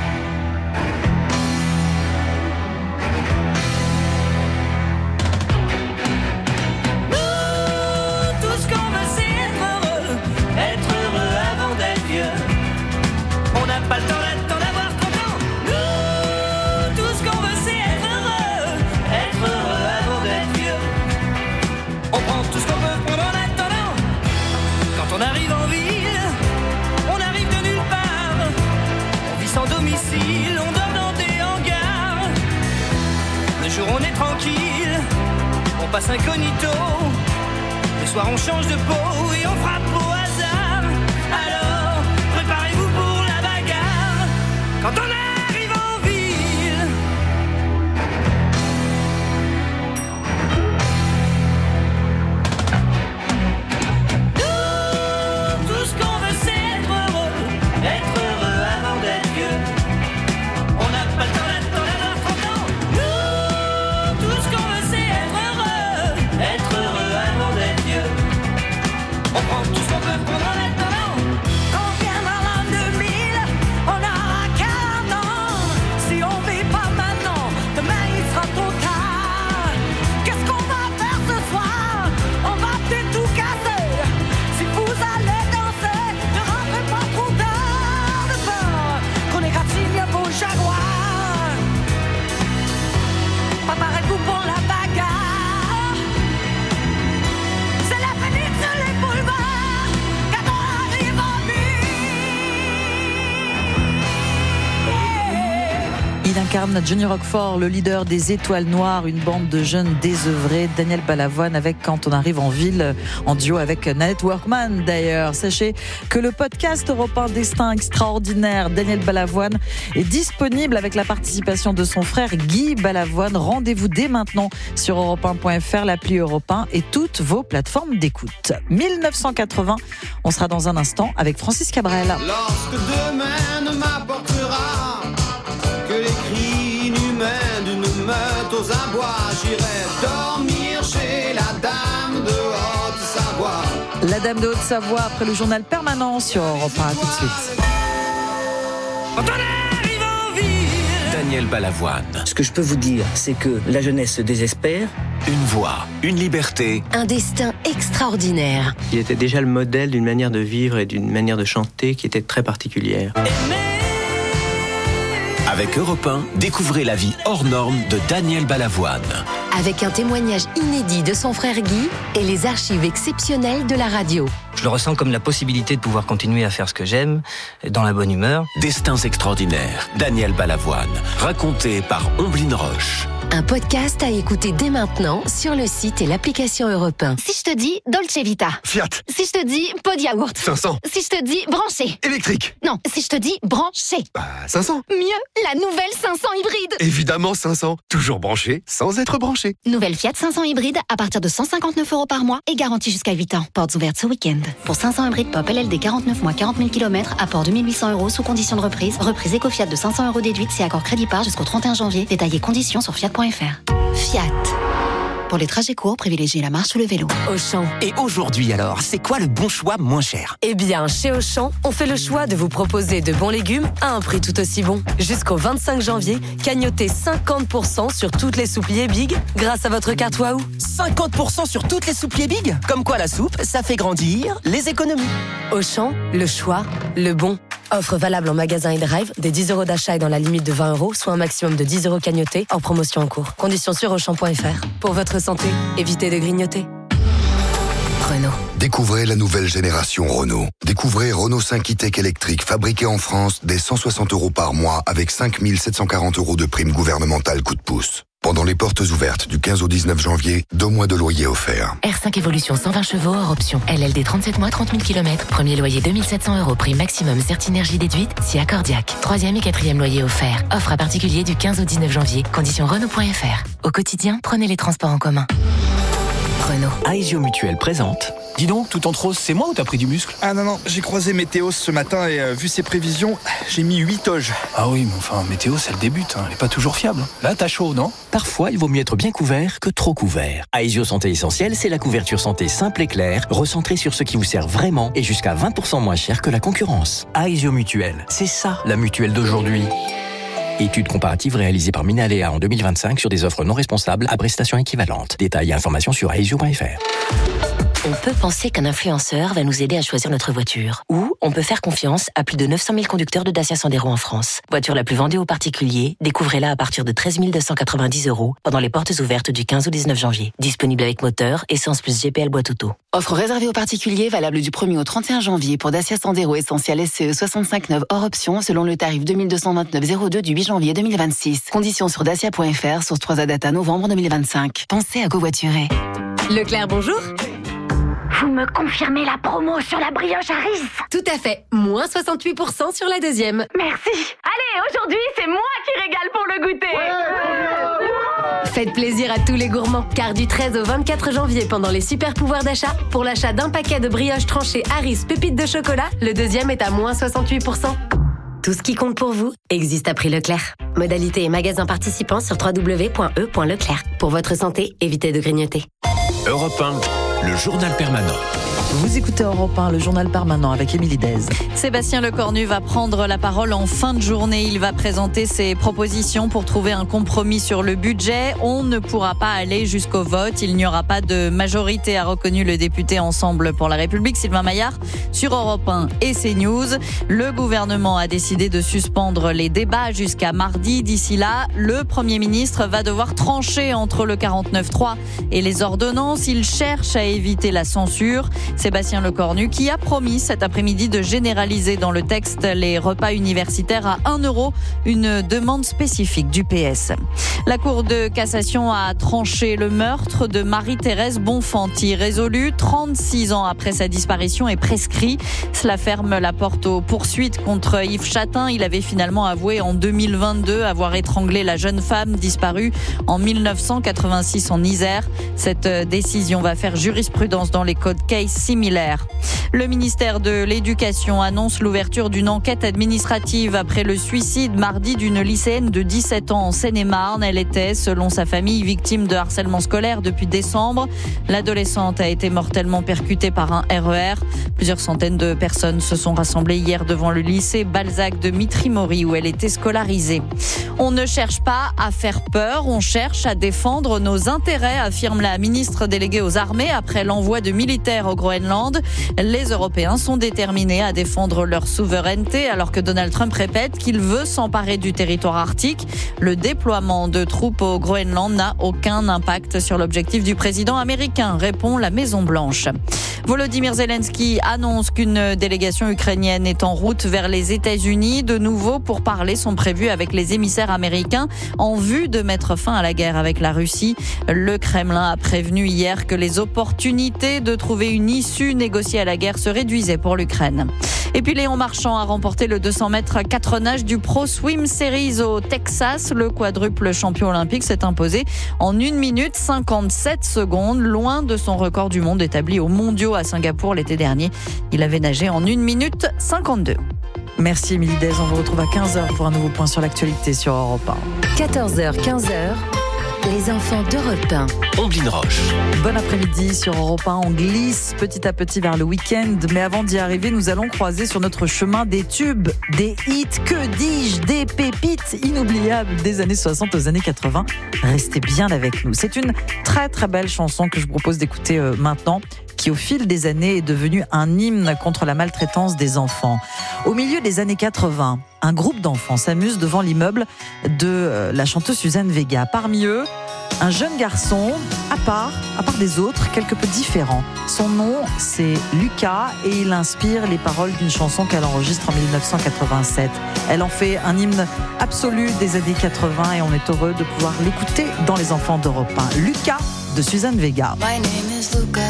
nous, tout ce qu'on veut c'est être heureux avant d'être vieux. On n'a pas le temps là-dedans d'avoir 30 ans. Nous, tout ce qu'on veut c'est être heureux avant d'être vieux. On prend tout ce qu'on veut prendre en attendant. Quand on arrive en ville, on arrive de nulle part. On vit sans domicile, on dort dans des hangars. Le jour on est tranquille, on passe incognito. Le soir on change de peau et on frappe au hasard. Alors, préparez-vous pour la bagarre. Quand on arrive en ville, nous, tout ce qu'on veut c'est être heureux avant d'être vieux. On n'a pas le temps là-dedans d'avoir 30 ans. Nous, tout ce qu'on veut c'est être heureux avant d'être vieux. On prend tout ce qu'on peut prendre en attendant. Quand viendra l'an 2000, on aura 40 ans. Si on vit pas maintenant, demain il sera trop tard. Qu'est-ce qu'on va faire ce soir? On va peut-être tout casser. Si vous allez danser, ne rentrez pas trop tard. De peur qu'on égratigne vos jaguars. Préparez-vous pour la bagarre. C'est la panique sur les boulevards quand on arrive en ville. Il incarne Johnny Roquefort, le leader des Étoiles Noires, une bande de jeunes désœuvrés. Daniel Balavoine avec Quand on arrive en ville, en duo avec Nanette Workman d'ailleurs. Sachez que le podcast Europe 1 Destin Extraordinaire Daniel Balavoine est disponible avec la participation de son frère Guy Balavoine. Rendez-vous dès maintenant sur europe1.fr, l'appli Europe 1 et toutes vos plateformes d'écoute. 1980, on sera dans un instant avec Francis Cabrel. Lorsque demain ne m'apportera que les cris inhumains d'une meute aux abois, j'irai dormir chez la dame de Haute-Savoie. La dame de Haute-Savoie après le journal permanent sur Europe 1. À tout de suite. Daniel Balavoine. Ce que je peux vous dire, c'est que la jeunesse se désespère. Une voix, une liberté. Un destin extraordinaire. Il était déjà le modèle d'une manière de vivre et d'une manière de chanter qui était très particulière. Avec Europe 1, découvrez la vie hors norme de Daniel Balavoine. Avec un témoignage inédit de son frère Guy et les archives exceptionnelles de la radio. Je le ressens comme la possibilité de pouvoir continuer à faire ce que j'aime, dans la bonne humeur. Destins extraordinaires, Daniel Balavoine, raconté par Omblin Roche. Un podcast à écouter dès maintenant sur le site et l'application Europe 1. Si je te dis Dolce Vita. Fiat. Si je te dis pot de yaourt. 500. Si je te dis branché. Électrique. Non, si je te dis branché. 500. Mieux, la nouvelle 500 hybride. Évidemment 500. Toujours branché sans être branché. Nouvelle Fiat 500 hybride à partir de 159 € par mois et garantie jusqu'à 8 ans. Portes ouvertes ce week-end. Pour 500 hybrides pop LLD 49 mois 40 000 km, apport 2800 € sous condition de reprise. Reprise éco-Fiat de 500 € déduite si accord crédit par jusqu'au 31 janvier. Détaillés conditions sur fiat.fr. Fiat. Pour les trajets courts, privilégiez la marche ou le vélo. Auchan. Et aujourd'hui alors, c'est quoi le bon choix moins cher? Eh bien, chez Auchan, on fait le choix de vous proposer de bons légumes à un prix tout aussi bon. Jusqu'au 25 janvier, cagnotez 50% sur toutes les soupliers Big grâce à votre carte Waouh. 50% sur toutes les soupliers Big? Comme quoi la soupe, ça fait grandir les économies. Auchan, le choix, le bon. Offre valable en magasin et drive, des 10 € d'achat et dans la limite de 20 €, soit un maximum de 10 € cagnotés, hors promotion en cours. Conditions sur Auchan.fr. Pour votre santé, évitez de grignoter. Renault. Découvrez la nouvelle génération Renault. Découvrez Renault 5 e-Tech électrique fabriqué en France dès 160 € par mois avec 5 740 € de prime gouvernementale coup de pouce. Pendant les portes ouvertes du 15 au 19 janvier, 2 mois de loyer offerts. R5 Evolution 120 chevaux hors option. LLD 37 mois, 30 000 km. Premier loyer 2700 €. Prime maximum Certinergie déduite si accordiaque. 3e et 4e loyer offert. Offre à particulier du 15 au 19 janvier. Conditions Renault.fr. Au quotidien, prenez les transports en commun. Renault. Aesio Mutuelle présente Dis donc, tout en rose, c'est moi ou t'as pris du muscle? Ah non, j'ai croisé Météos ce matin et vu ses prévisions, j'ai mis 8 toges. Ah oui, mais enfin, Météos, elle débute, elle est pas toujours fiable. Là, t'as chaud, non? Parfois, il vaut mieux être bien couvert que trop couvert. Aesio Santé Essentielle, c'est la couverture santé simple et claire, recentrée sur ce qui vous sert vraiment et jusqu'à 20% moins cher que la concurrence. Aesio Mutuelle, c'est ça, la mutuelle d'aujourd'hui. Étude comparative réalisée par Minalea en 2025 sur des offres non responsables à prestations équivalentes. Détails et informations sur aesio.fr. On peut penser qu'un influenceur va nous aider à choisir notre voiture. Ou on peut faire confiance à plus de 900 000 conducteurs de Dacia Sandero en France. Voiture la plus vendue aux particuliers, découvrez-la à partir de 13 290 € pendant les portes ouvertes du 15 au 19 janvier. Disponible avec moteur, essence plus GPL boîte auto. Offre réservée aux particuliers, valable du 1er au 31 janvier pour Dacia Sandero Essentiel SCE 65/9 hors option selon le tarif 2229,02 du 8 janvier 2026. Conditions sur dacia.fr, source 3 à data novembre 2025. Pensez à covoiturer. Leclerc, bonjour. Vous me confirmez la promo sur la brioche Harris? Tout à fait. Moins 68% sur la deuxième. Merci. Allez, aujourd'hui, c'est moi qui régale pour le goûter. Faites plaisir à tous les gourmands, car du 13 au 24 janvier, pendant les super pouvoirs d'achat, pour l'achat d'un paquet de brioches tranchées Harris pépites de chocolat, le deuxième est à moins 68%. Tout ce qui compte pour vous existe à prix Leclerc. Modalité et magasins participants sur www.e.leclerc. Pour votre santé, évitez de grignoter. Europe 1, le journal permanent. Vous écoutez Europe 1, le journal permanent avec Émilie Dez. Sébastien Lecornu va prendre la parole en fin de journée. Il va présenter ses propositions pour trouver un compromis sur le budget. On ne pourra pas aller jusqu'au vote. Il n'y aura pas de majorité, a reconnu le député Ensemble pour la République, Sylvain Maillard, sur Europe 1 et CNews. Le gouvernement a décidé de suspendre les débats jusqu'à mardi. D'ici là, le Premier ministre va devoir trancher entre le 49.3 et les ordonnances. Il cherche à éviter la censure. Sébastien Lecornu qui a promis cet après-midi de généraliser dans le texte les repas universitaires à 1 €, une demande spécifique du PS. La Cour de cassation a tranché le meurtre de Marie-Thérèse Bonfanti, résolu 36 ans après sa disparition et prescrit. Cela ferme la porte aux poursuites contre Yves Chatin. Il avait finalement avoué en 2022 avoir étranglé la jeune femme disparue en 1986 en Isère. Cette décision va faire jurisprudence dans les codes case similaires. Le ministère de l'Éducation annonce l'ouverture d'une enquête administrative après le suicide mardi d'une lycéenne de 17 ans en Seine-et-Marne. Elle était, selon sa famille, victime de harcèlement scolaire depuis décembre. L'adolescente a été mortellement percutée par un RER. Plusieurs centaines de personnes se sont rassemblées hier devant le lycée Balzac de Mitry-Mory où elle était scolarisée. On ne cherche pas à faire peur, on cherche à défendre nos intérêts, affirme la ministre déléguée aux armées après l'envoi de militaires au Groenland. Les Européens sont déterminés à défendre leur souveraineté alors que Donald Trump répète qu'il veut s'emparer du territoire arctique. Le déploiement de troupes au Groenland n'a aucun impact sur l'objectif du président américain, répond la Maison-Blanche. Volodymyr Zelensky annonce qu'une délégation ukrainienne est en route vers les États-Unis. De nouveau pourparlers sont prévus avec les émissaires américains en vue de mettre fin à la guerre avec la Russie. Le Kremlin a prévenu hier que les opportunités de trouver une issue négociée à la guerre se réduisaient pour l'Ukraine. Et puis Léon Marchand a remporté le 200 mètres 4 nages du Pro Swim Series au Texas. Le quadruple champion olympique s'est imposé en 1 minute 57 secondes, loin de son record du monde établi aux mondiaux à Singapour l'été dernier. Il avait nagé en 1 minute 52. Merci Émilie Dez, on vous retrouve à 15h pour un nouveau point sur l'actualité sur Europe 1. 14h, 15h. Les enfants d'Europe 1. Omblin Roche. Bon après-midi sur Europe 1. On glisse petit à petit vers le week-end. Mais avant d'y arriver, nous allons croiser sur notre chemin des tubes, des hits, que dis-je, des pépites inoubliables des années 60 aux années 80. Restez bien avec nous. C'est une très très belle chanson que je vous propose d'écouter maintenant, qui au fil des années est devenue un hymne contre la maltraitance des enfants. Au milieu des années 80, un groupe d'enfants s'amuse devant l'immeuble de la chanteuse Suzanne Vega. Parmi eux, un jeune garçon à part des autres, quelque peu différent. Son nom, c'est Lucas et il inspire les paroles d'une chanson qu'elle enregistre en 1987. Elle en fait un hymne absolu des années 80 et on est heureux de pouvoir l'écouter dans Les Enfants d'Europe 1. Lucas de Suzanne Vega. My name is Luca.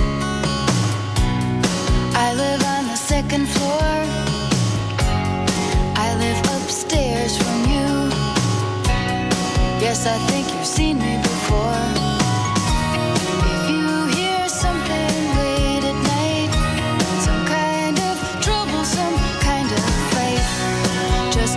I live on the second floor. I live upstairs from you. Yes, I think you've seen me before. If you hear something late at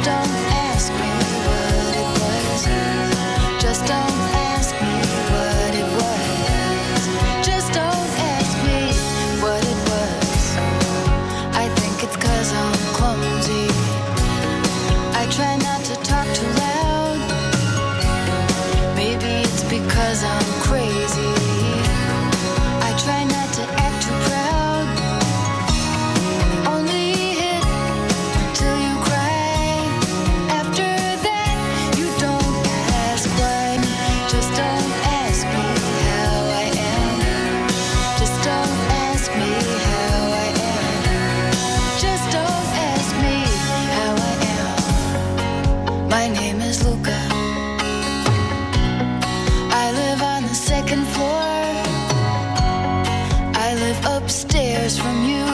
Just don't ask me what it was. Just don't ask me what it was. Just don't ask me what it was. I think it's 'cause I'm clumsy. I try not to talk too loud. Maybe it's because I'm crazy. I try not to act too proud. Only hit till you cry. After that, you don't ask why. Just don't ask me how I am. Just don't ask me how I am. Just don't ask me how I am. My name is Luca. I live on the second floor. I live upstairs from you.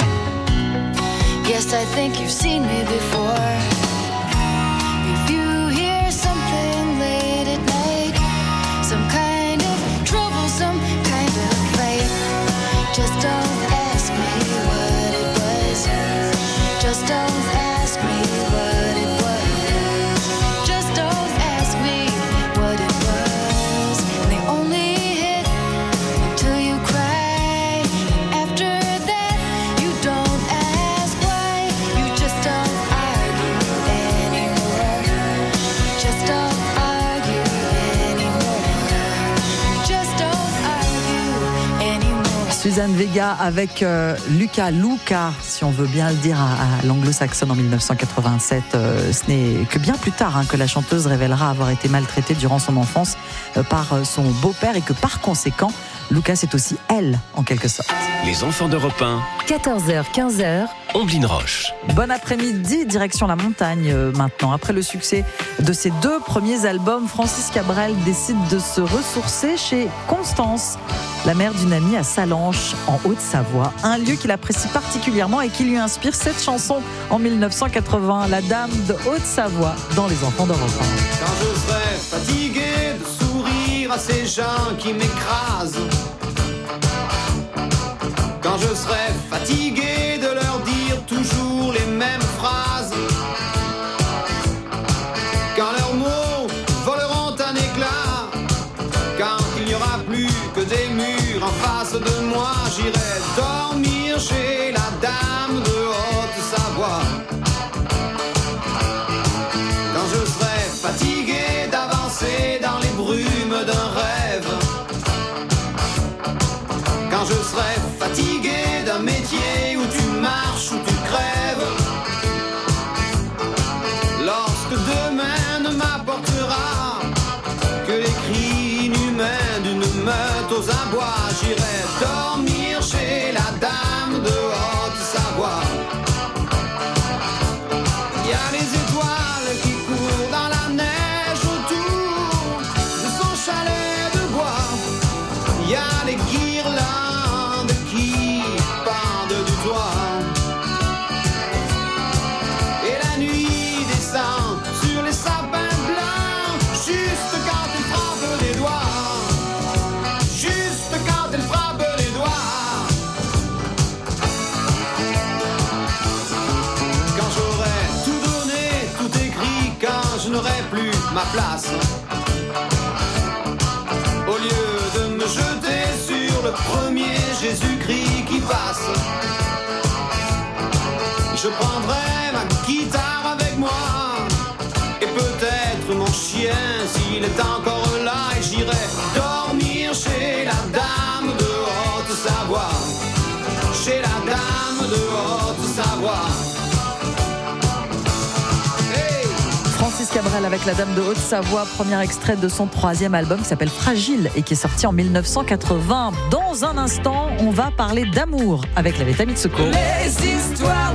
Yes, I think you've seen me before. If you hear something late at night, some kind of trouble, some kind of fight, just don't ask me what it was. Just don't ask me what it was. Just don't ask me what it was. And they only hit until you cry. After that, you don't ask why. You just don't argue anymore. Just don't argue anymore. You just don't argue anymore. Suzanne Vega avec Luca, si on veut bien le dire à l'anglo-saxonne en 1987. Ce n'est que bien plus tard que la chanteuse révélera avoir été maltraitée durant son enfance par son beau-père et que par conséquent, Luca, c'est aussi elle, en quelque sorte. Les enfants d'Europe 1, 14h, 15h. Omblin Roche. Bon après-midi, direction la montagne maintenant. Après le succès de ses 2 premiers albums, Francis Cabrel décide de se ressourcer chez Constance, la mère d'une amie à Sallanches, en Haute-Savoie. Un lieu qu'il apprécie particulièrement et qui lui inspire cette chanson en 1980, La Dame de Haute-Savoie, dans Les Enfants d'Europe 1. Quand je serai fatigué de sourire à ces gens qui m'écrasent, quand je serai fatigué de leur dire toujours les mêmes phrases, quand leurs mots voleront un éclat, quand il n'y aura plus que des murs en face de moi, j'irai dormir chez la Dame de Haute-Savoie. Quand je serai fatigué d'avancer dans les brumes d'un rêve, quand je serai fatigué d'un métier où tu marches, où tu crèves, lorsque demain ne m'apportera que les cris inhumains d'une meute aux abois, j'irai dormir chez la Dame de Haute-Savoie. Il y a les étoiles qui courent dans la neige autour de son chalet de bois. Il y a les guirlandes qui pendent du toit. Et la nuit descend sur les sapins blancs, juste quand elle frappe les doigts. Juste quand elle frappe les doigts. Quand j'aurai tout donné, tout écrit, quand je n'aurai plus ma place, au lieu de me jeter sur le premier Jésus-Christ qui passe, je prendrai ma guitare avec moi et peut-être mon chien s'il est encore là, et j'irai dormir chez la Dame de Haute-Savoie. Chez la Dame de Haute-Savoie. Francis Cabrel avec La Dame de Haute-Savoie, premier extrait de son 3e album qui s'appelle Fragile et qui est sorti en 1980. Dans un instant, on va parler d'amour avec la Veta Mitsuko. Les histoires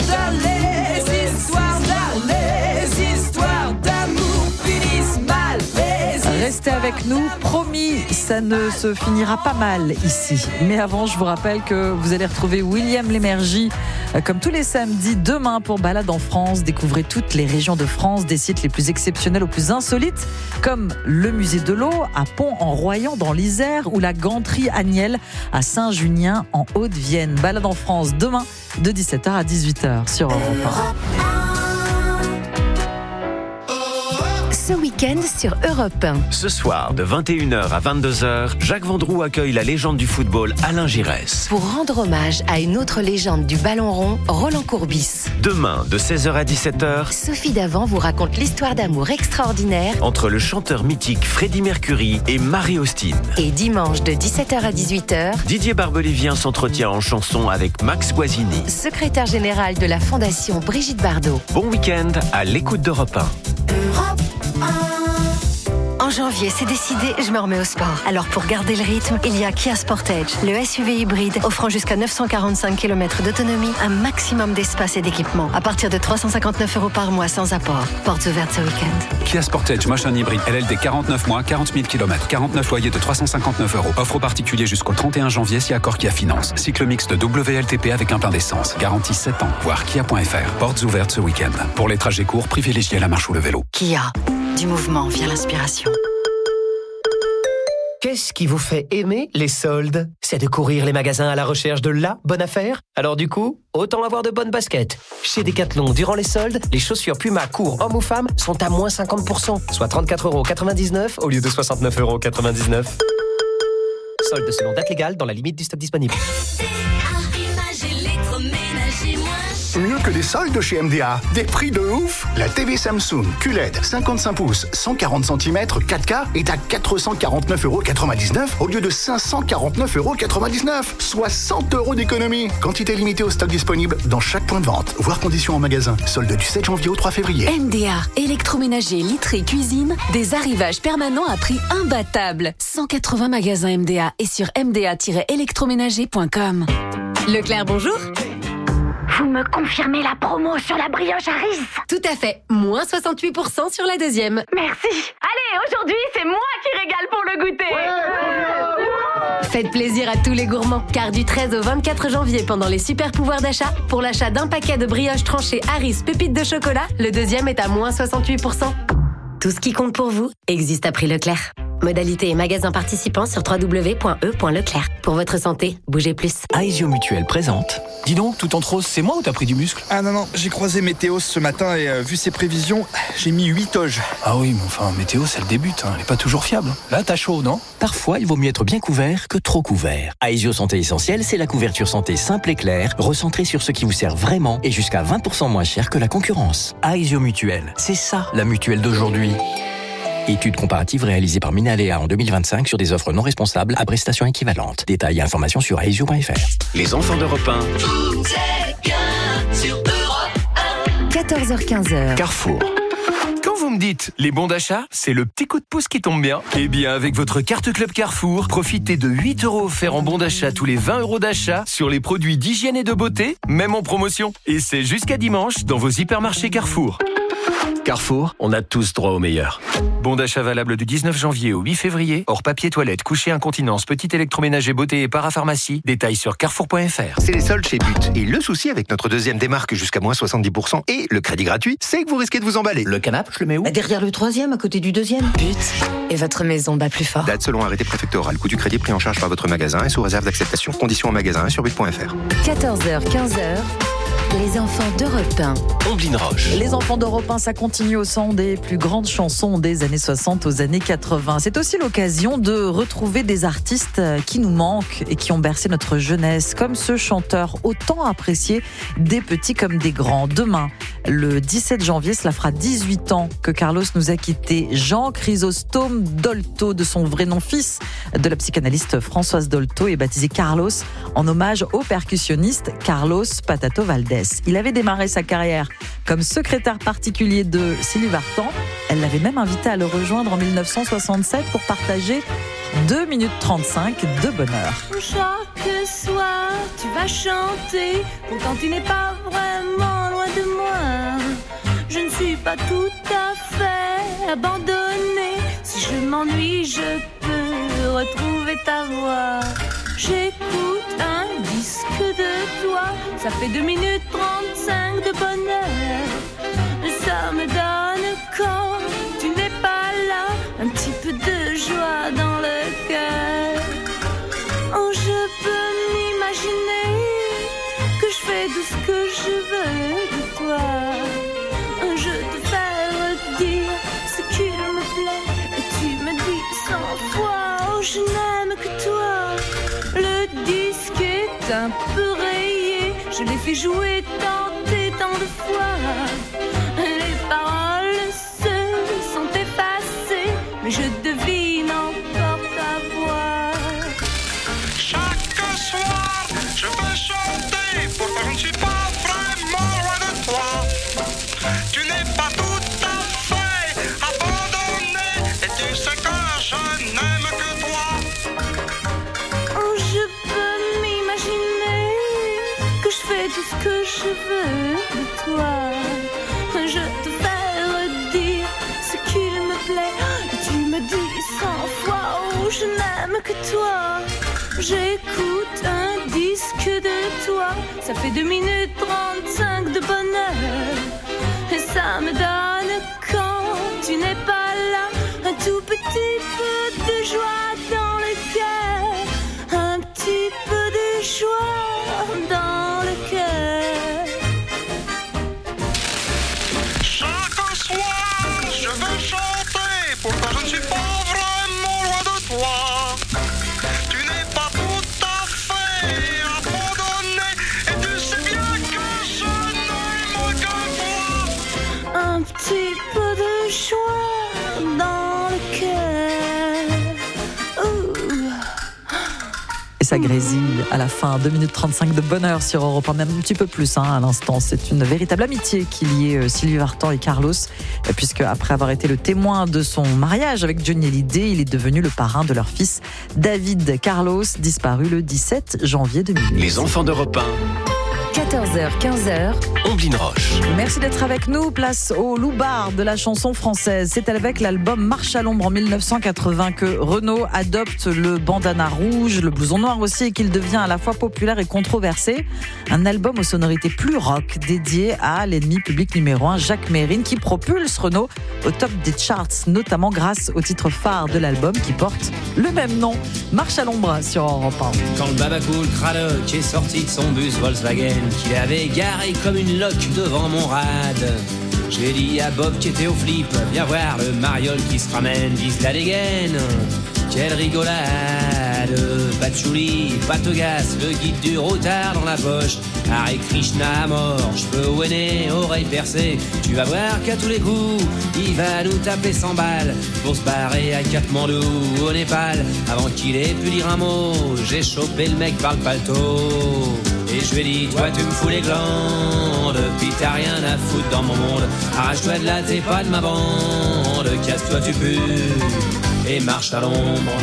d'amour finissent mal. Restez avec nous, promis, ça ne se finira pas mal ici. Mais avant, je vous rappelle que vous allez retrouver William Lémergie comme tous les samedis demain pour Balade en France. Découvrez toutes les régions de France, des sites les plus exceptionnels aux plus insolites, comme le musée de l'eau à Pont-en-Royan dans l'Isère ou la ganterie Agnelle à Saint-Junien en Haute-Vienne. Balade en France demain de 17h à 18h sur Europe 1. ce week-end sur Europe 1. Ce soir, de 21h à 22h, Jacques Vendroux accueille la légende du football Alain Giresse. Pour rendre hommage à une autre légende du ballon rond, Roland Courbis. Demain, de 16h à 17h, Sophie Davant vous raconte l'histoire d'amour extraordinaire entre le chanteur mythique Freddie Mercury et Marie Austin. Et dimanche, de 17h à 18h, Didier Barbelivien s'entretient en chanson avec Max Guazzini, secrétaire général de la Fondation Brigitte Bardot. Bon week-end à l'écoute d'Europe 1. En janvier, c'est décidé, je me remets au sport. Alors pour garder le rythme, il y a Kia Sportage, le SUV hybride offrant jusqu'à 945 km d'autonomie, un maximum d'espace et d'équipement. À partir de 359 € par mois sans apport. Portes ouvertes ce week-end. Kia Sportage, Motion hybride, LLD 49 mois, 40 000 km, 49 loyers de 359 €. Offre aux particuliers jusqu'au 31 janvier si accord Kia Finance. Cycle mixte WLTP avec un plein d'essence. Garantie 7 ans. Voir kia.fr. Portes ouvertes ce week-end. Pour les trajets courts, privilégiez la marche ou le vélo. Kia, du mouvement via l'inspiration. Qu'est-ce qui vous fait aimer les soldes? C'est de courir les magasins à la recherche de la bonne affaire? Alors du coup, autant avoir de bonnes baskets. Chez Decathlon, durant les soldes, les chaussures Puma court hommes ou femmes sont à moins 50%, soit 34,99 € au lieu de 69,99 €. Soldes selon date légale dans la limite du stock disponible. Mieux que des soldes chez MDA. Des prix de ouf. La TV Samsung QLED 55 pouces 140 cm 4K est à 449,99 € au lieu de 549,99 €. 60 € d'économie. Quantité limitée au stock disponible dans chaque point de vente. Voir conditions en magasin. Solde du 7 janvier au 3 février. MDA. Électroménager, literie, cuisine. Des arrivages permanents à prix imbattable. 180 magasins MDA et sur mda-électroménager.com. Leclerc, bonjour. Vous me confirmez la promo sur la brioche Harris? Tout à fait. Moins 68% sur la deuxième. Merci. Allez, aujourd'hui, c'est moi qui régale pour le goûter. Faites plaisir à tous les gourmands, car du 13 au 24 janvier, pendant les super pouvoirs d'achat, pour l'achat d'un paquet de brioches tranchées Harris pépites de chocolat, le deuxième est à moins 68%. Tout ce qui compte pour vous existe à prix Leclerc. Modalité et magasins participants sur www.e.leclerc. Pour votre santé, bougez plus. Aesio Mutuelle présente. Dis donc, tout en rose, c'est moi ou t'as pris du muscle? Ah non, j'ai croisé Météo ce matin et vu ses prévisions, j'ai mis 8 oges. Ah oui, mais enfin, Météo, c'est le début, elle est pas toujours fiable. Là, t'as chaud, non? Parfois, il vaut mieux être bien couvert que trop couvert. Aesio Santé Essentielle, c'est la couverture santé simple et claire, recentrée sur ce qui vous sert vraiment et jusqu'à 20% moins cher que la concurrence. Aesio Mutuelle, c'est ça, la mutuelle d'aujourd'hui. Étude comparative réalisée par Minaléa en 2025 sur des offres non responsables à prestations équivalentes. Détails et informations sur aesio.fr. Les enfants d'Europe 1. Tout est bien sur Europe 14h-15h. Carrefour. Quand vous me dites les bons d'achat, c'est le petit coup de pouce qui tombe bien. Eh bien, avec votre carte Club Carrefour, profitez de 8 € offerts en bons d'achat tous les 20 € d'achat sur les produits d'hygiène et de beauté, même en promotion. Et c'est jusqu'à dimanche dans vos hypermarchés Carrefour. Carrefour, on a tous droit au meilleur. Bon d'achat valable du 19 janvier au 8 février. Hors papier toilette, coucher incontinence, petit électroménager beauté et parapharmacie. Détails sur carrefour.fr. C'est les soldes chez But. Et le souci avec notre deuxième démarque jusqu'à moins 70% et le crédit gratuit, c'est que vous risquez de vous emballer. Le canapé, je le mets où? Derrière le troisième, à côté du deuxième. But. Et votre maison bat plus fort. Date selon arrêté préfectoral. Coût du crédit pris en charge par votre magasin et sous réserve d'acceptation. Conditions en magasin et sur but.fr. 14h-15h. Les enfants d'Europe 1. Omblin Roche. Les enfants d'Europe 1, ça continue au son des plus grandes chansons des années 60 aux années 80. C'est aussi l'occasion de retrouver des artistes qui nous manquent et qui ont bercé notre jeunesse, comme ce chanteur autant apprécié des petits comme des grands. Demain, le 17 janvier, cela fera 18 ans que Carlos nous a quittés. Jean Chrysostome Dolto, de son vrai nom, fils de la psychanalyste Françoise Dolto, est baptisé Carlos en hommage au percussionniste Carlos Patato Valdés. Il avait démarré sa carrière comme secrétaire particulier de Sylvie Vartan. Elle l'avait même invité à le rejoindre en 1967 pour partager 2 minutes 35 de bonheur. Chaque soir, tu vas chanter, pourtant tu n'es pas vraiment loin de moi. Je ne suis pas tout à fait abandonnée. Si je m'ennuie, je peux retrouver ta voix. J'écoute un disque de toi, ça fait 2 minutes 35 de bonheur. Ça me donne quand tu n'es pas là, un petit peu de joie dans le cœur. Oh, je peux m'imaginer que je fais tout ce que je veux de toi. Je te fais redire ce qu'il été joué tant et tant de fois. Les paroles se sont effacées, mais je devine encore ta voix. Chaque soir, je veux chanter, pourtant je ne suis pas vraiment loin de toi. Tu n'es pas tout à fait abandonné, et tu sais que je n'aime que toi. Oh, je peux m'imaginer que je fais tout ce que je veux de toi. Je te fais redire ce qu'il me plaît, et tu me dis 100 fois, oh, je n'aime que toi. J'écoute un disque de toi, ça fait 2 minutes 35 de bonheur, et ça me donne quand tu n'es pas là un tout petit peu de joie dans le cœur, un petit peu de joie dans le cœur. Chaque soir, je veux chanter, pourtant je ne suis pas vraiment loin de toi. Tu n'es pas tout à fait abandonné, et tu sais bien que je n'aime que toi. Un petit peu de joie dans le cœur. Ouh. Et ça grésille à la fin, 2 minutes 35 de bonheur sur Europe 1, même un petit peu plus à l'instant. C'est une véritable amitié qui liait Sylvie Vartan et Carlos, puisque après avoir été le témoin de son mariage avec Johnny Hallyday, il est devenu le parrain de leur fils David Carlos, disparu le 17 janvier 2008. Les enfants d'Europe 1. 14h, 15h. Omblin Roche. Merci d'être avec nous. Place au loupard de la chanson française. C'est avec l'album Marche à l'ombre en 1980 que Renaud adopte le bandana rouge, le blouson noir aussi, et qu'il devient à la fois populaire et controversé. Un album aux sonorités plus rock dédié à l'ennemi public numéro 1, Jacques Mérine, qui propulse Renaud au top des charts, notamment grâce au titre phare de l'album qui porte le même nom, Marche à l'ombre sur Europe 1. Quand le babacool Cradock est sorti de son bus Volkswagen, qu'il avait garé comme une loque devant mon rad, j'ai dit à Bob qui était au flip, viens voir le mariole qui se ramène, vise la dégaine. Quelle rigolade, patchouli, patogas, le guide du routard dans la poche, Hare Krishna à mort, cheveux au nez, oreilles percées, tu vas voir qu'à tous les coups, il va nous taper 100 balles, pour se barrer à Katmandou, au Népal, avant qu'il ait pu dire un mot, j'ai chopé le mec par le paletot. Et je lui ai dit, toi tu me fous les glandes, puis t'as rien à foutre dans mon monde, arrache-toi de là, t'es pas de ma bande, casse-toi tu pues, et marche à l'ombre.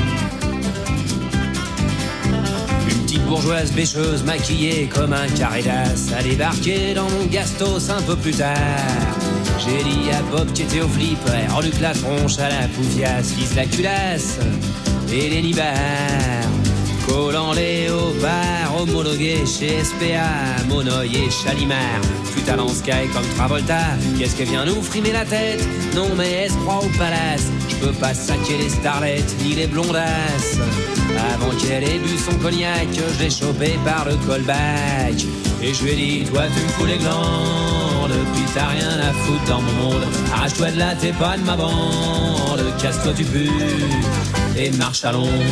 Une petite bourgeoise bêcheuse maquillée comme un carré d'as a débarqué dans mon gastos un peu plus tard. J'ai dit à Bob qui était au flip, reluque la tronche à la poufiasse, vise la culasse et les nibards. Collant léopard, homologué chez SPA, Monoï et Chalimard. Putain dans Sky comme Travolta, qu'est-ce qu'elle vient nous frimer la tête? Non mais elle se croit au palace, je peux pas saquer les starlettes ni les blondasses. Avant qu'elle ait bu son cognac, je l'ai chopé par le callback. Et je lui ai dit, toi tu me fous les glandes, puis t'as rien à foutre dans mon monde, arrache-toi de là, t'es pas de ma bande, casse-toi tu pues, et marche à l'ombre.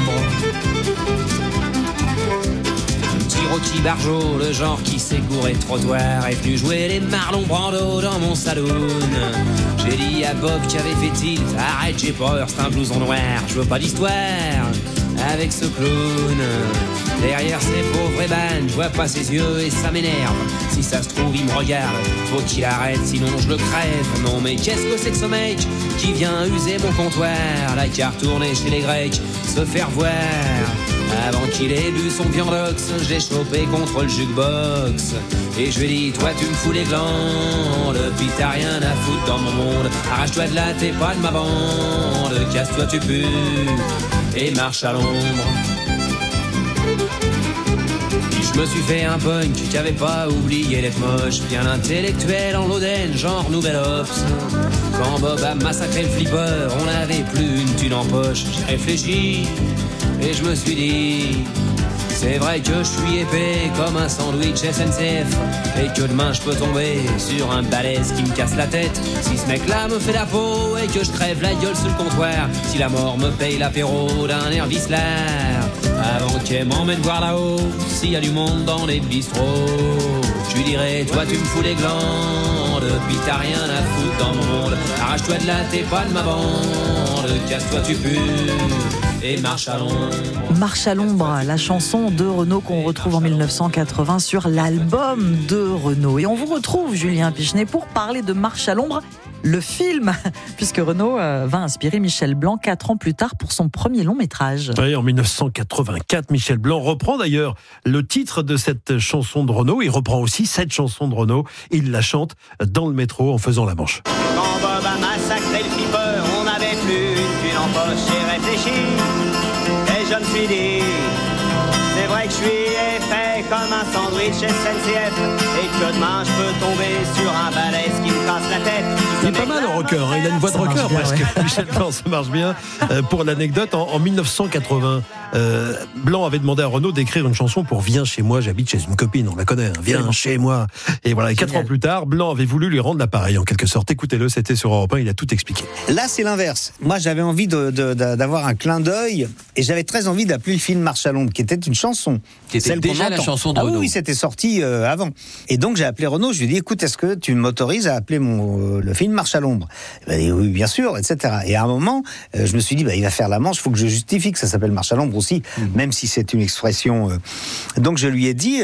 Rocky Barjot, le genre qui s'est gouré de trottoir, est venu jouer les Marlon Brando dans mon saloon. J'ai dit à Bob qui avait fait tilt, arrête j'ai peur, c'est un blouson noir, je veux pas d'histoire avec ce clown. Derrière ces pauvres ébanes, je vois pas ses yeux et ça m'énerve. Si ça se trouve il me regarde, faut qu'il arrête sinon je le crève. Non mais qu'est-ce que c'est que ce mec qui vient user mon comptoir, la carte tournée chez les Grecs, se faire voir. Avant qu'il ait bu son viandox, je l'ai chopé contre le jukebox. Et je lui ai dit, toi tu me fous les glandes, puis t'as rien à foutre dans mon monde, arrache-toi de là, t'es pas de ma bande, casse-toi tu pues, et marche à l'ombre. Je me suis fait un punk qui avait pas oublié d'être moche, bien intellectuel en l'Oden, genre Nouvel Ops. Quand Bob a massacré le flipper, on n'avait plus une thune en poche. J'ai réfléchi et je me suis dit, c'est vrai que je suis épais comme un sandwich SNCF, et que demain je peux tomber sur un balèze qui me casse la tête. Si ce mec-là me fait la peau et que je crève la gueule sur le comptoir, si la mort me paye l'apéro d'un air vicelard, avant qu'elle m'emmène voir là-haut s'il y a du monde dans les bistrots. Je lui dirais, toi tu me fous les glandes, puis t'as rien à foutre dans mon monde. Arrache-toi de là, t'es pas de ma bande, casse-toi tu pues, et marche à l'ombre. Marche à l'ombre, la chanson de Renaud qu'on retrouve en 1980 sur l'album de Renaud. Et on vous retrouve, Julien Pichenet, pour parler de Marche à l'ombre, le film, puisque Renaud va inspirer Michel Blanc 4 ans plus tard pour son premier long métrage. Oui, en 1984, Michel Blanc reprend d'ailleurs le titre de cette chanson de Renaud. Il reprend aussi cette chanson de Renaud. Il la chante dans le métro en faisant la manche. Quand Bob a massacré le flipper, on n'avait plus une thune en poche. J'ai réfléchi et je me suis dit, c'est vrai que je suis épais comme un sandwich SNCF et que demain je peux tomber sur un balèze qui me casse la tête. Il est pas mal en rocker, hein. Il a une voix de rocker presque. Ouais. Michel Blanc, ça marche bien. Pour l'anecdote, en 1980, Blanc avait demandé à Renaud d'écrire une chanson pour Viens chez moi, j'habite chez une copine, on la connaît, hein. Viens chez moi. Et voilà, 4 ans plus tard, Blanc avait voulu lui rendre l'appareil en quelque sorte. Écoutez-le, c'était sur Europe 1, il a tout expliqué. Là, c'est l'inverse. Moi, j'avais envie d'avoir un clin d'œil et j'avais très envie d'appeler le film Marche à l'ombre, qui était une chanson. Qui était déjà la chanson de Renaud. Oui, c'était sorti avant. Et donc, j'ai appelé Renaud, je lui ai dit, écoute, est-ce que tu m'autorises à appeler le film Marche à l'ombre? Il m'a dit, oui, bien sûr, etc. Et à un moment, je me suis dit, il va faire la manche, il faut que je justifie que ça s'appelle Marche à l'ombre aussi, même si c'est une expression. Donc, je lui ai dit,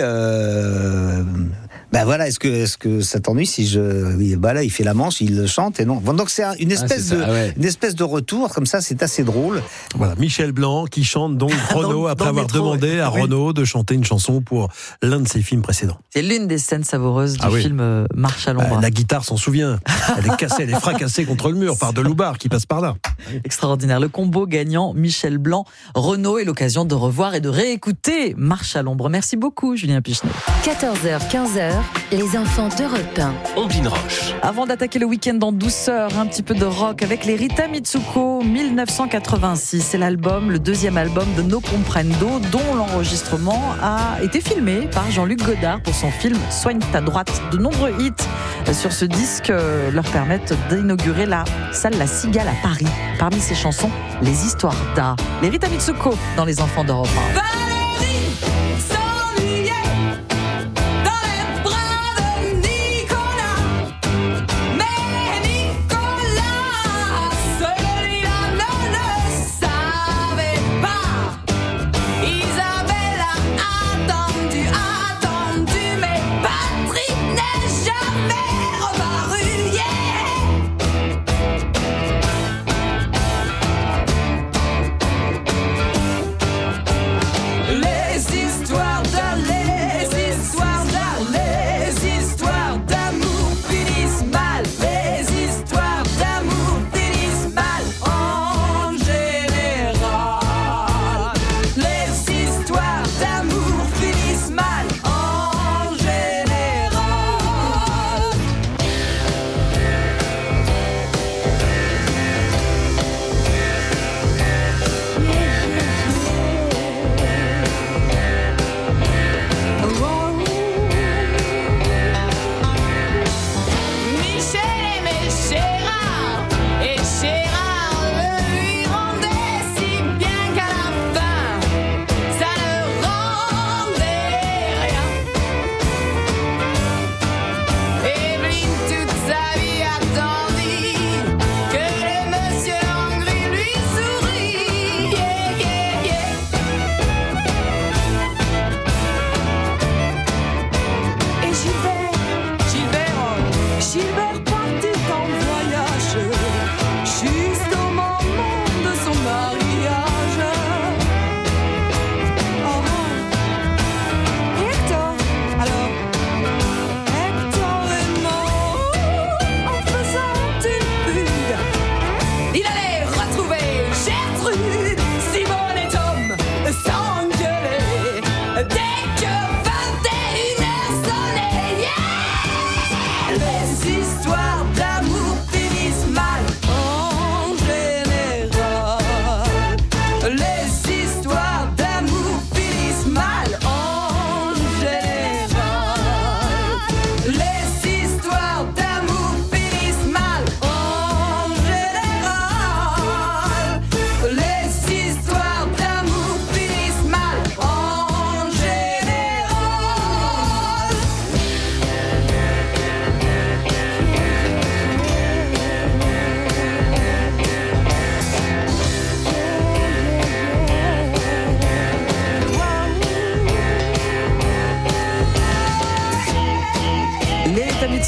voilà, est-ce que ça t'ennuie si là, il fait la manche, il le chante et non. Donc, c'est une espèce de retour, comme ça, c'est assez drôle. Voilà, Michel Blanc qui chante donc Renaud après avoir demandé à Renaud de chanter une chanson pour l'un de ses films précédents. C'est l'une des scènes savoureuses du film Marche à l'ombre. La guitare s'en souvient. Elle est cassée, elle est fracassée contre le mur par Deloubar qui passe par là. Extraordinaire. Le combo gagnant Michel Blanc, Renaud, est l'occasion de revoir et de réécouter Marche à l'ombre. Merci beaucoup, Julien Pichenet. 14h, 15h, les enfants d'Europe 1. Omblin Roche. Avant d'attaquer le week-end en douceur, un petit peu de rock avec les Rita Mitsuko, 1986. C'est le deuxième album de No Comprendo, dont l'enregistrement a été filmé par Jean-Luc Godard pour son film Soigne ta droite. De nombreux hits sur ce disque leur permettent d'inaugurer la salle La Cigale à Paris. Parmi ces chansons, les histoires d'art. Les Rita Mitsuko dans Les Enfants d'Europe 1.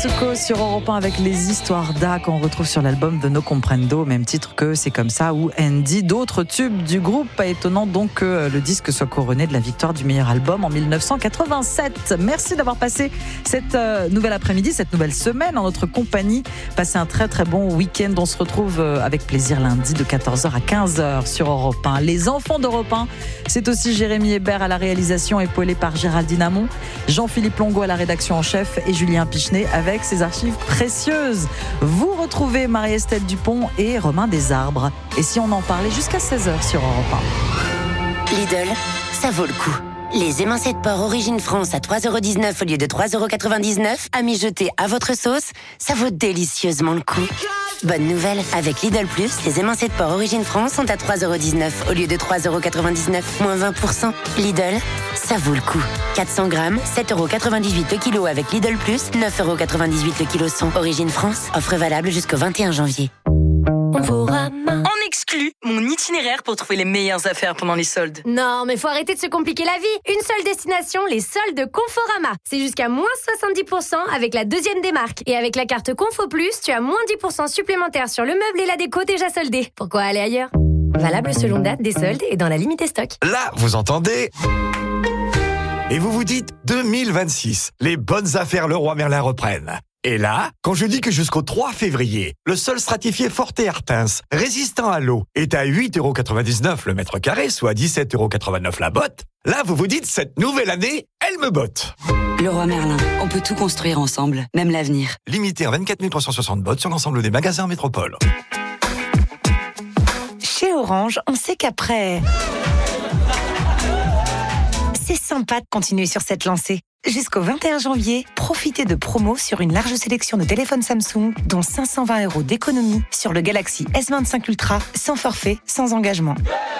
Yasuko sur Europe 1 avec les histoires d'A qu'on retrouve sur l'album de No Comprendo, au même titre que C'est comme ça ou Andy. D'autres tubes du groupe, pas étonnant donc que le disque soit couronné de la victoire du meilleur album en 1987. Merci d'avoir passé cette nouvelle après-midi, cette nouvelle semaine en notre compagnie. Passez un très très bon week-end. On se retrouve avec plaisir lundi de 14h à 15h sur Europe 1. Les enfants d'Europe 1, c'est aussi Jérémy Hébert à la réalisation, épaulé par Géraldine Amont, Jean-Philippe Longo à la rédaction en chef et Julien Pichenet avec ses archives précieuses. Vous retrouvez Marie-Estelle Dupont et Romain Desarbres. Et si on en parlait jusqu'à 16h sur Europe 1. Lidl, ça vaut le coup. Les émincés de porc Origine France à 3,19€ au lieu de 3,99€, à mijoter à votre sauce, ça vaut délicieusement le coup. Bonne nouvelle, avec Lidl Plus, les émincés de porc Origine France sont à 3,19€ au lieu de 3,99€, moins 20%. Lidl, ça vaut le coup. 400 grammes, 7,98€ le kilo avec Lidl Plus, 9,98€ le kilo 100. Origine France, offre valable jusqu'au 21 janvier. On exclut mon itinéraire pour trouver les meilleures affaires pendant les soldes. Non, mais faut arrêter de se compliquer la vie. Une seule destination, les soldes Conforama. C'est jusqu'à moins 70% avec la deuxième démarque. Et avec la carte Confo Plus, tu as moins 10% supplémentaire sur le meuble et la déco déjà soldés. Pourquoi aller ailleurs ? Valable selon date des soldes et dans la limite des stocks. Là, vous entendez ? Et vous vous dites 2026, les bonnes affaires Leroy Merlin reprennent. Et là, quand je dis que jusqu'au 3 février, le sol stratifié Forte Artens, résistant à l'eau, est à 8,99€ le mètre carré, soit 17,89€ la botte, là vous vous dites, cette nouvelle année, elle me botte. Leroy Merlin, on peut tout construire ensemble, même l'avenir. Limité à 24 360 bottes sur l'ensemble des magasins en métropole. Chez Orange, on sait qu'après... C'est sympa de continuer sur cette lancée. Jusqu'au 21 janvier, profitez de promos sur une large sélection de téléphones Samsung, dont 520€ d'économie sur le Galaxy S25 Ultra, sans forfait, sans engagement.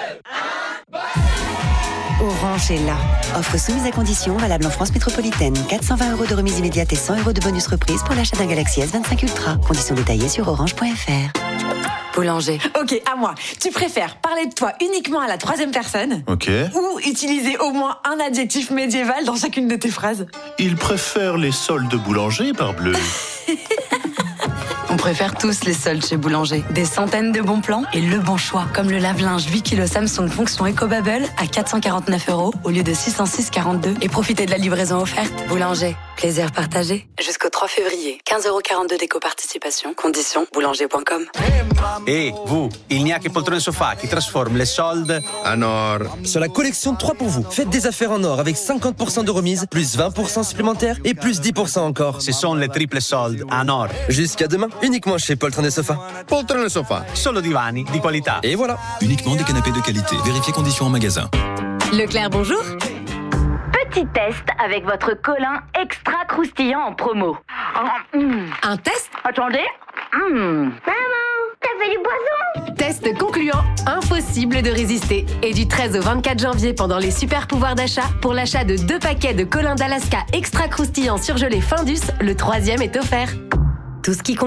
Orange est là. Offre soumise à conditions, valable en France métropolitaine. 420€ de remise immédiate et 100€ de bonus reprise pour l'achat d'un Galaxy S25 Ultra. Conditions détaillées sur orange.fr. Boulanger. Ok, à moi. Tu préfères parler de toi uniquement à la troisième personne ? Ok. Ou utiliser au moins un adjectif médiéval dans chacune de tes phrases ? Il préfère les soldes Boulanger, parbleu. On préfère tous les soldes chez Boulanger. Des centaines de bons plans et le bon choix. Comme le lave-linge 8 kg Samsung fonction EcoBubble à 449€ au lieu de 606,42. Et profitez de la livraison offerte. Boulanger. Plaisir partagé. Jusqu'au 3 février. 15,42€ d'éco-participation. Conditions boulanger.com. Et vous, il n'y a que Poltrone Sofa qui transforme les soldes en or. Sur la collection 3 pour vous, faites des affaires en or avec 50% de remise, plus 20% supplémentaire et plus 10% encore. Ce sont les triples soldes en or. Jusqu'à demain, uniquement chez Poltrone Sofa. Poltrone Sofa, solo divani di qualità. Et voilà. Uniquement des canapés de qualité. Vérifiez conditions en magasin. Leclerc, bonjour. Petit test avec votre colin extra croustillant en promo. Un test ? Attendez. Maman, t'as fait du poisson ? Test concluant, impossible de résister. Et du 13 au 24 janvier, pendant les super pouvoirs d'achat, pour l'achat de 2 paquets de colin d'Alaska extra croustillant surgelé Findus, le 3e est offert. Tout ce qui compte.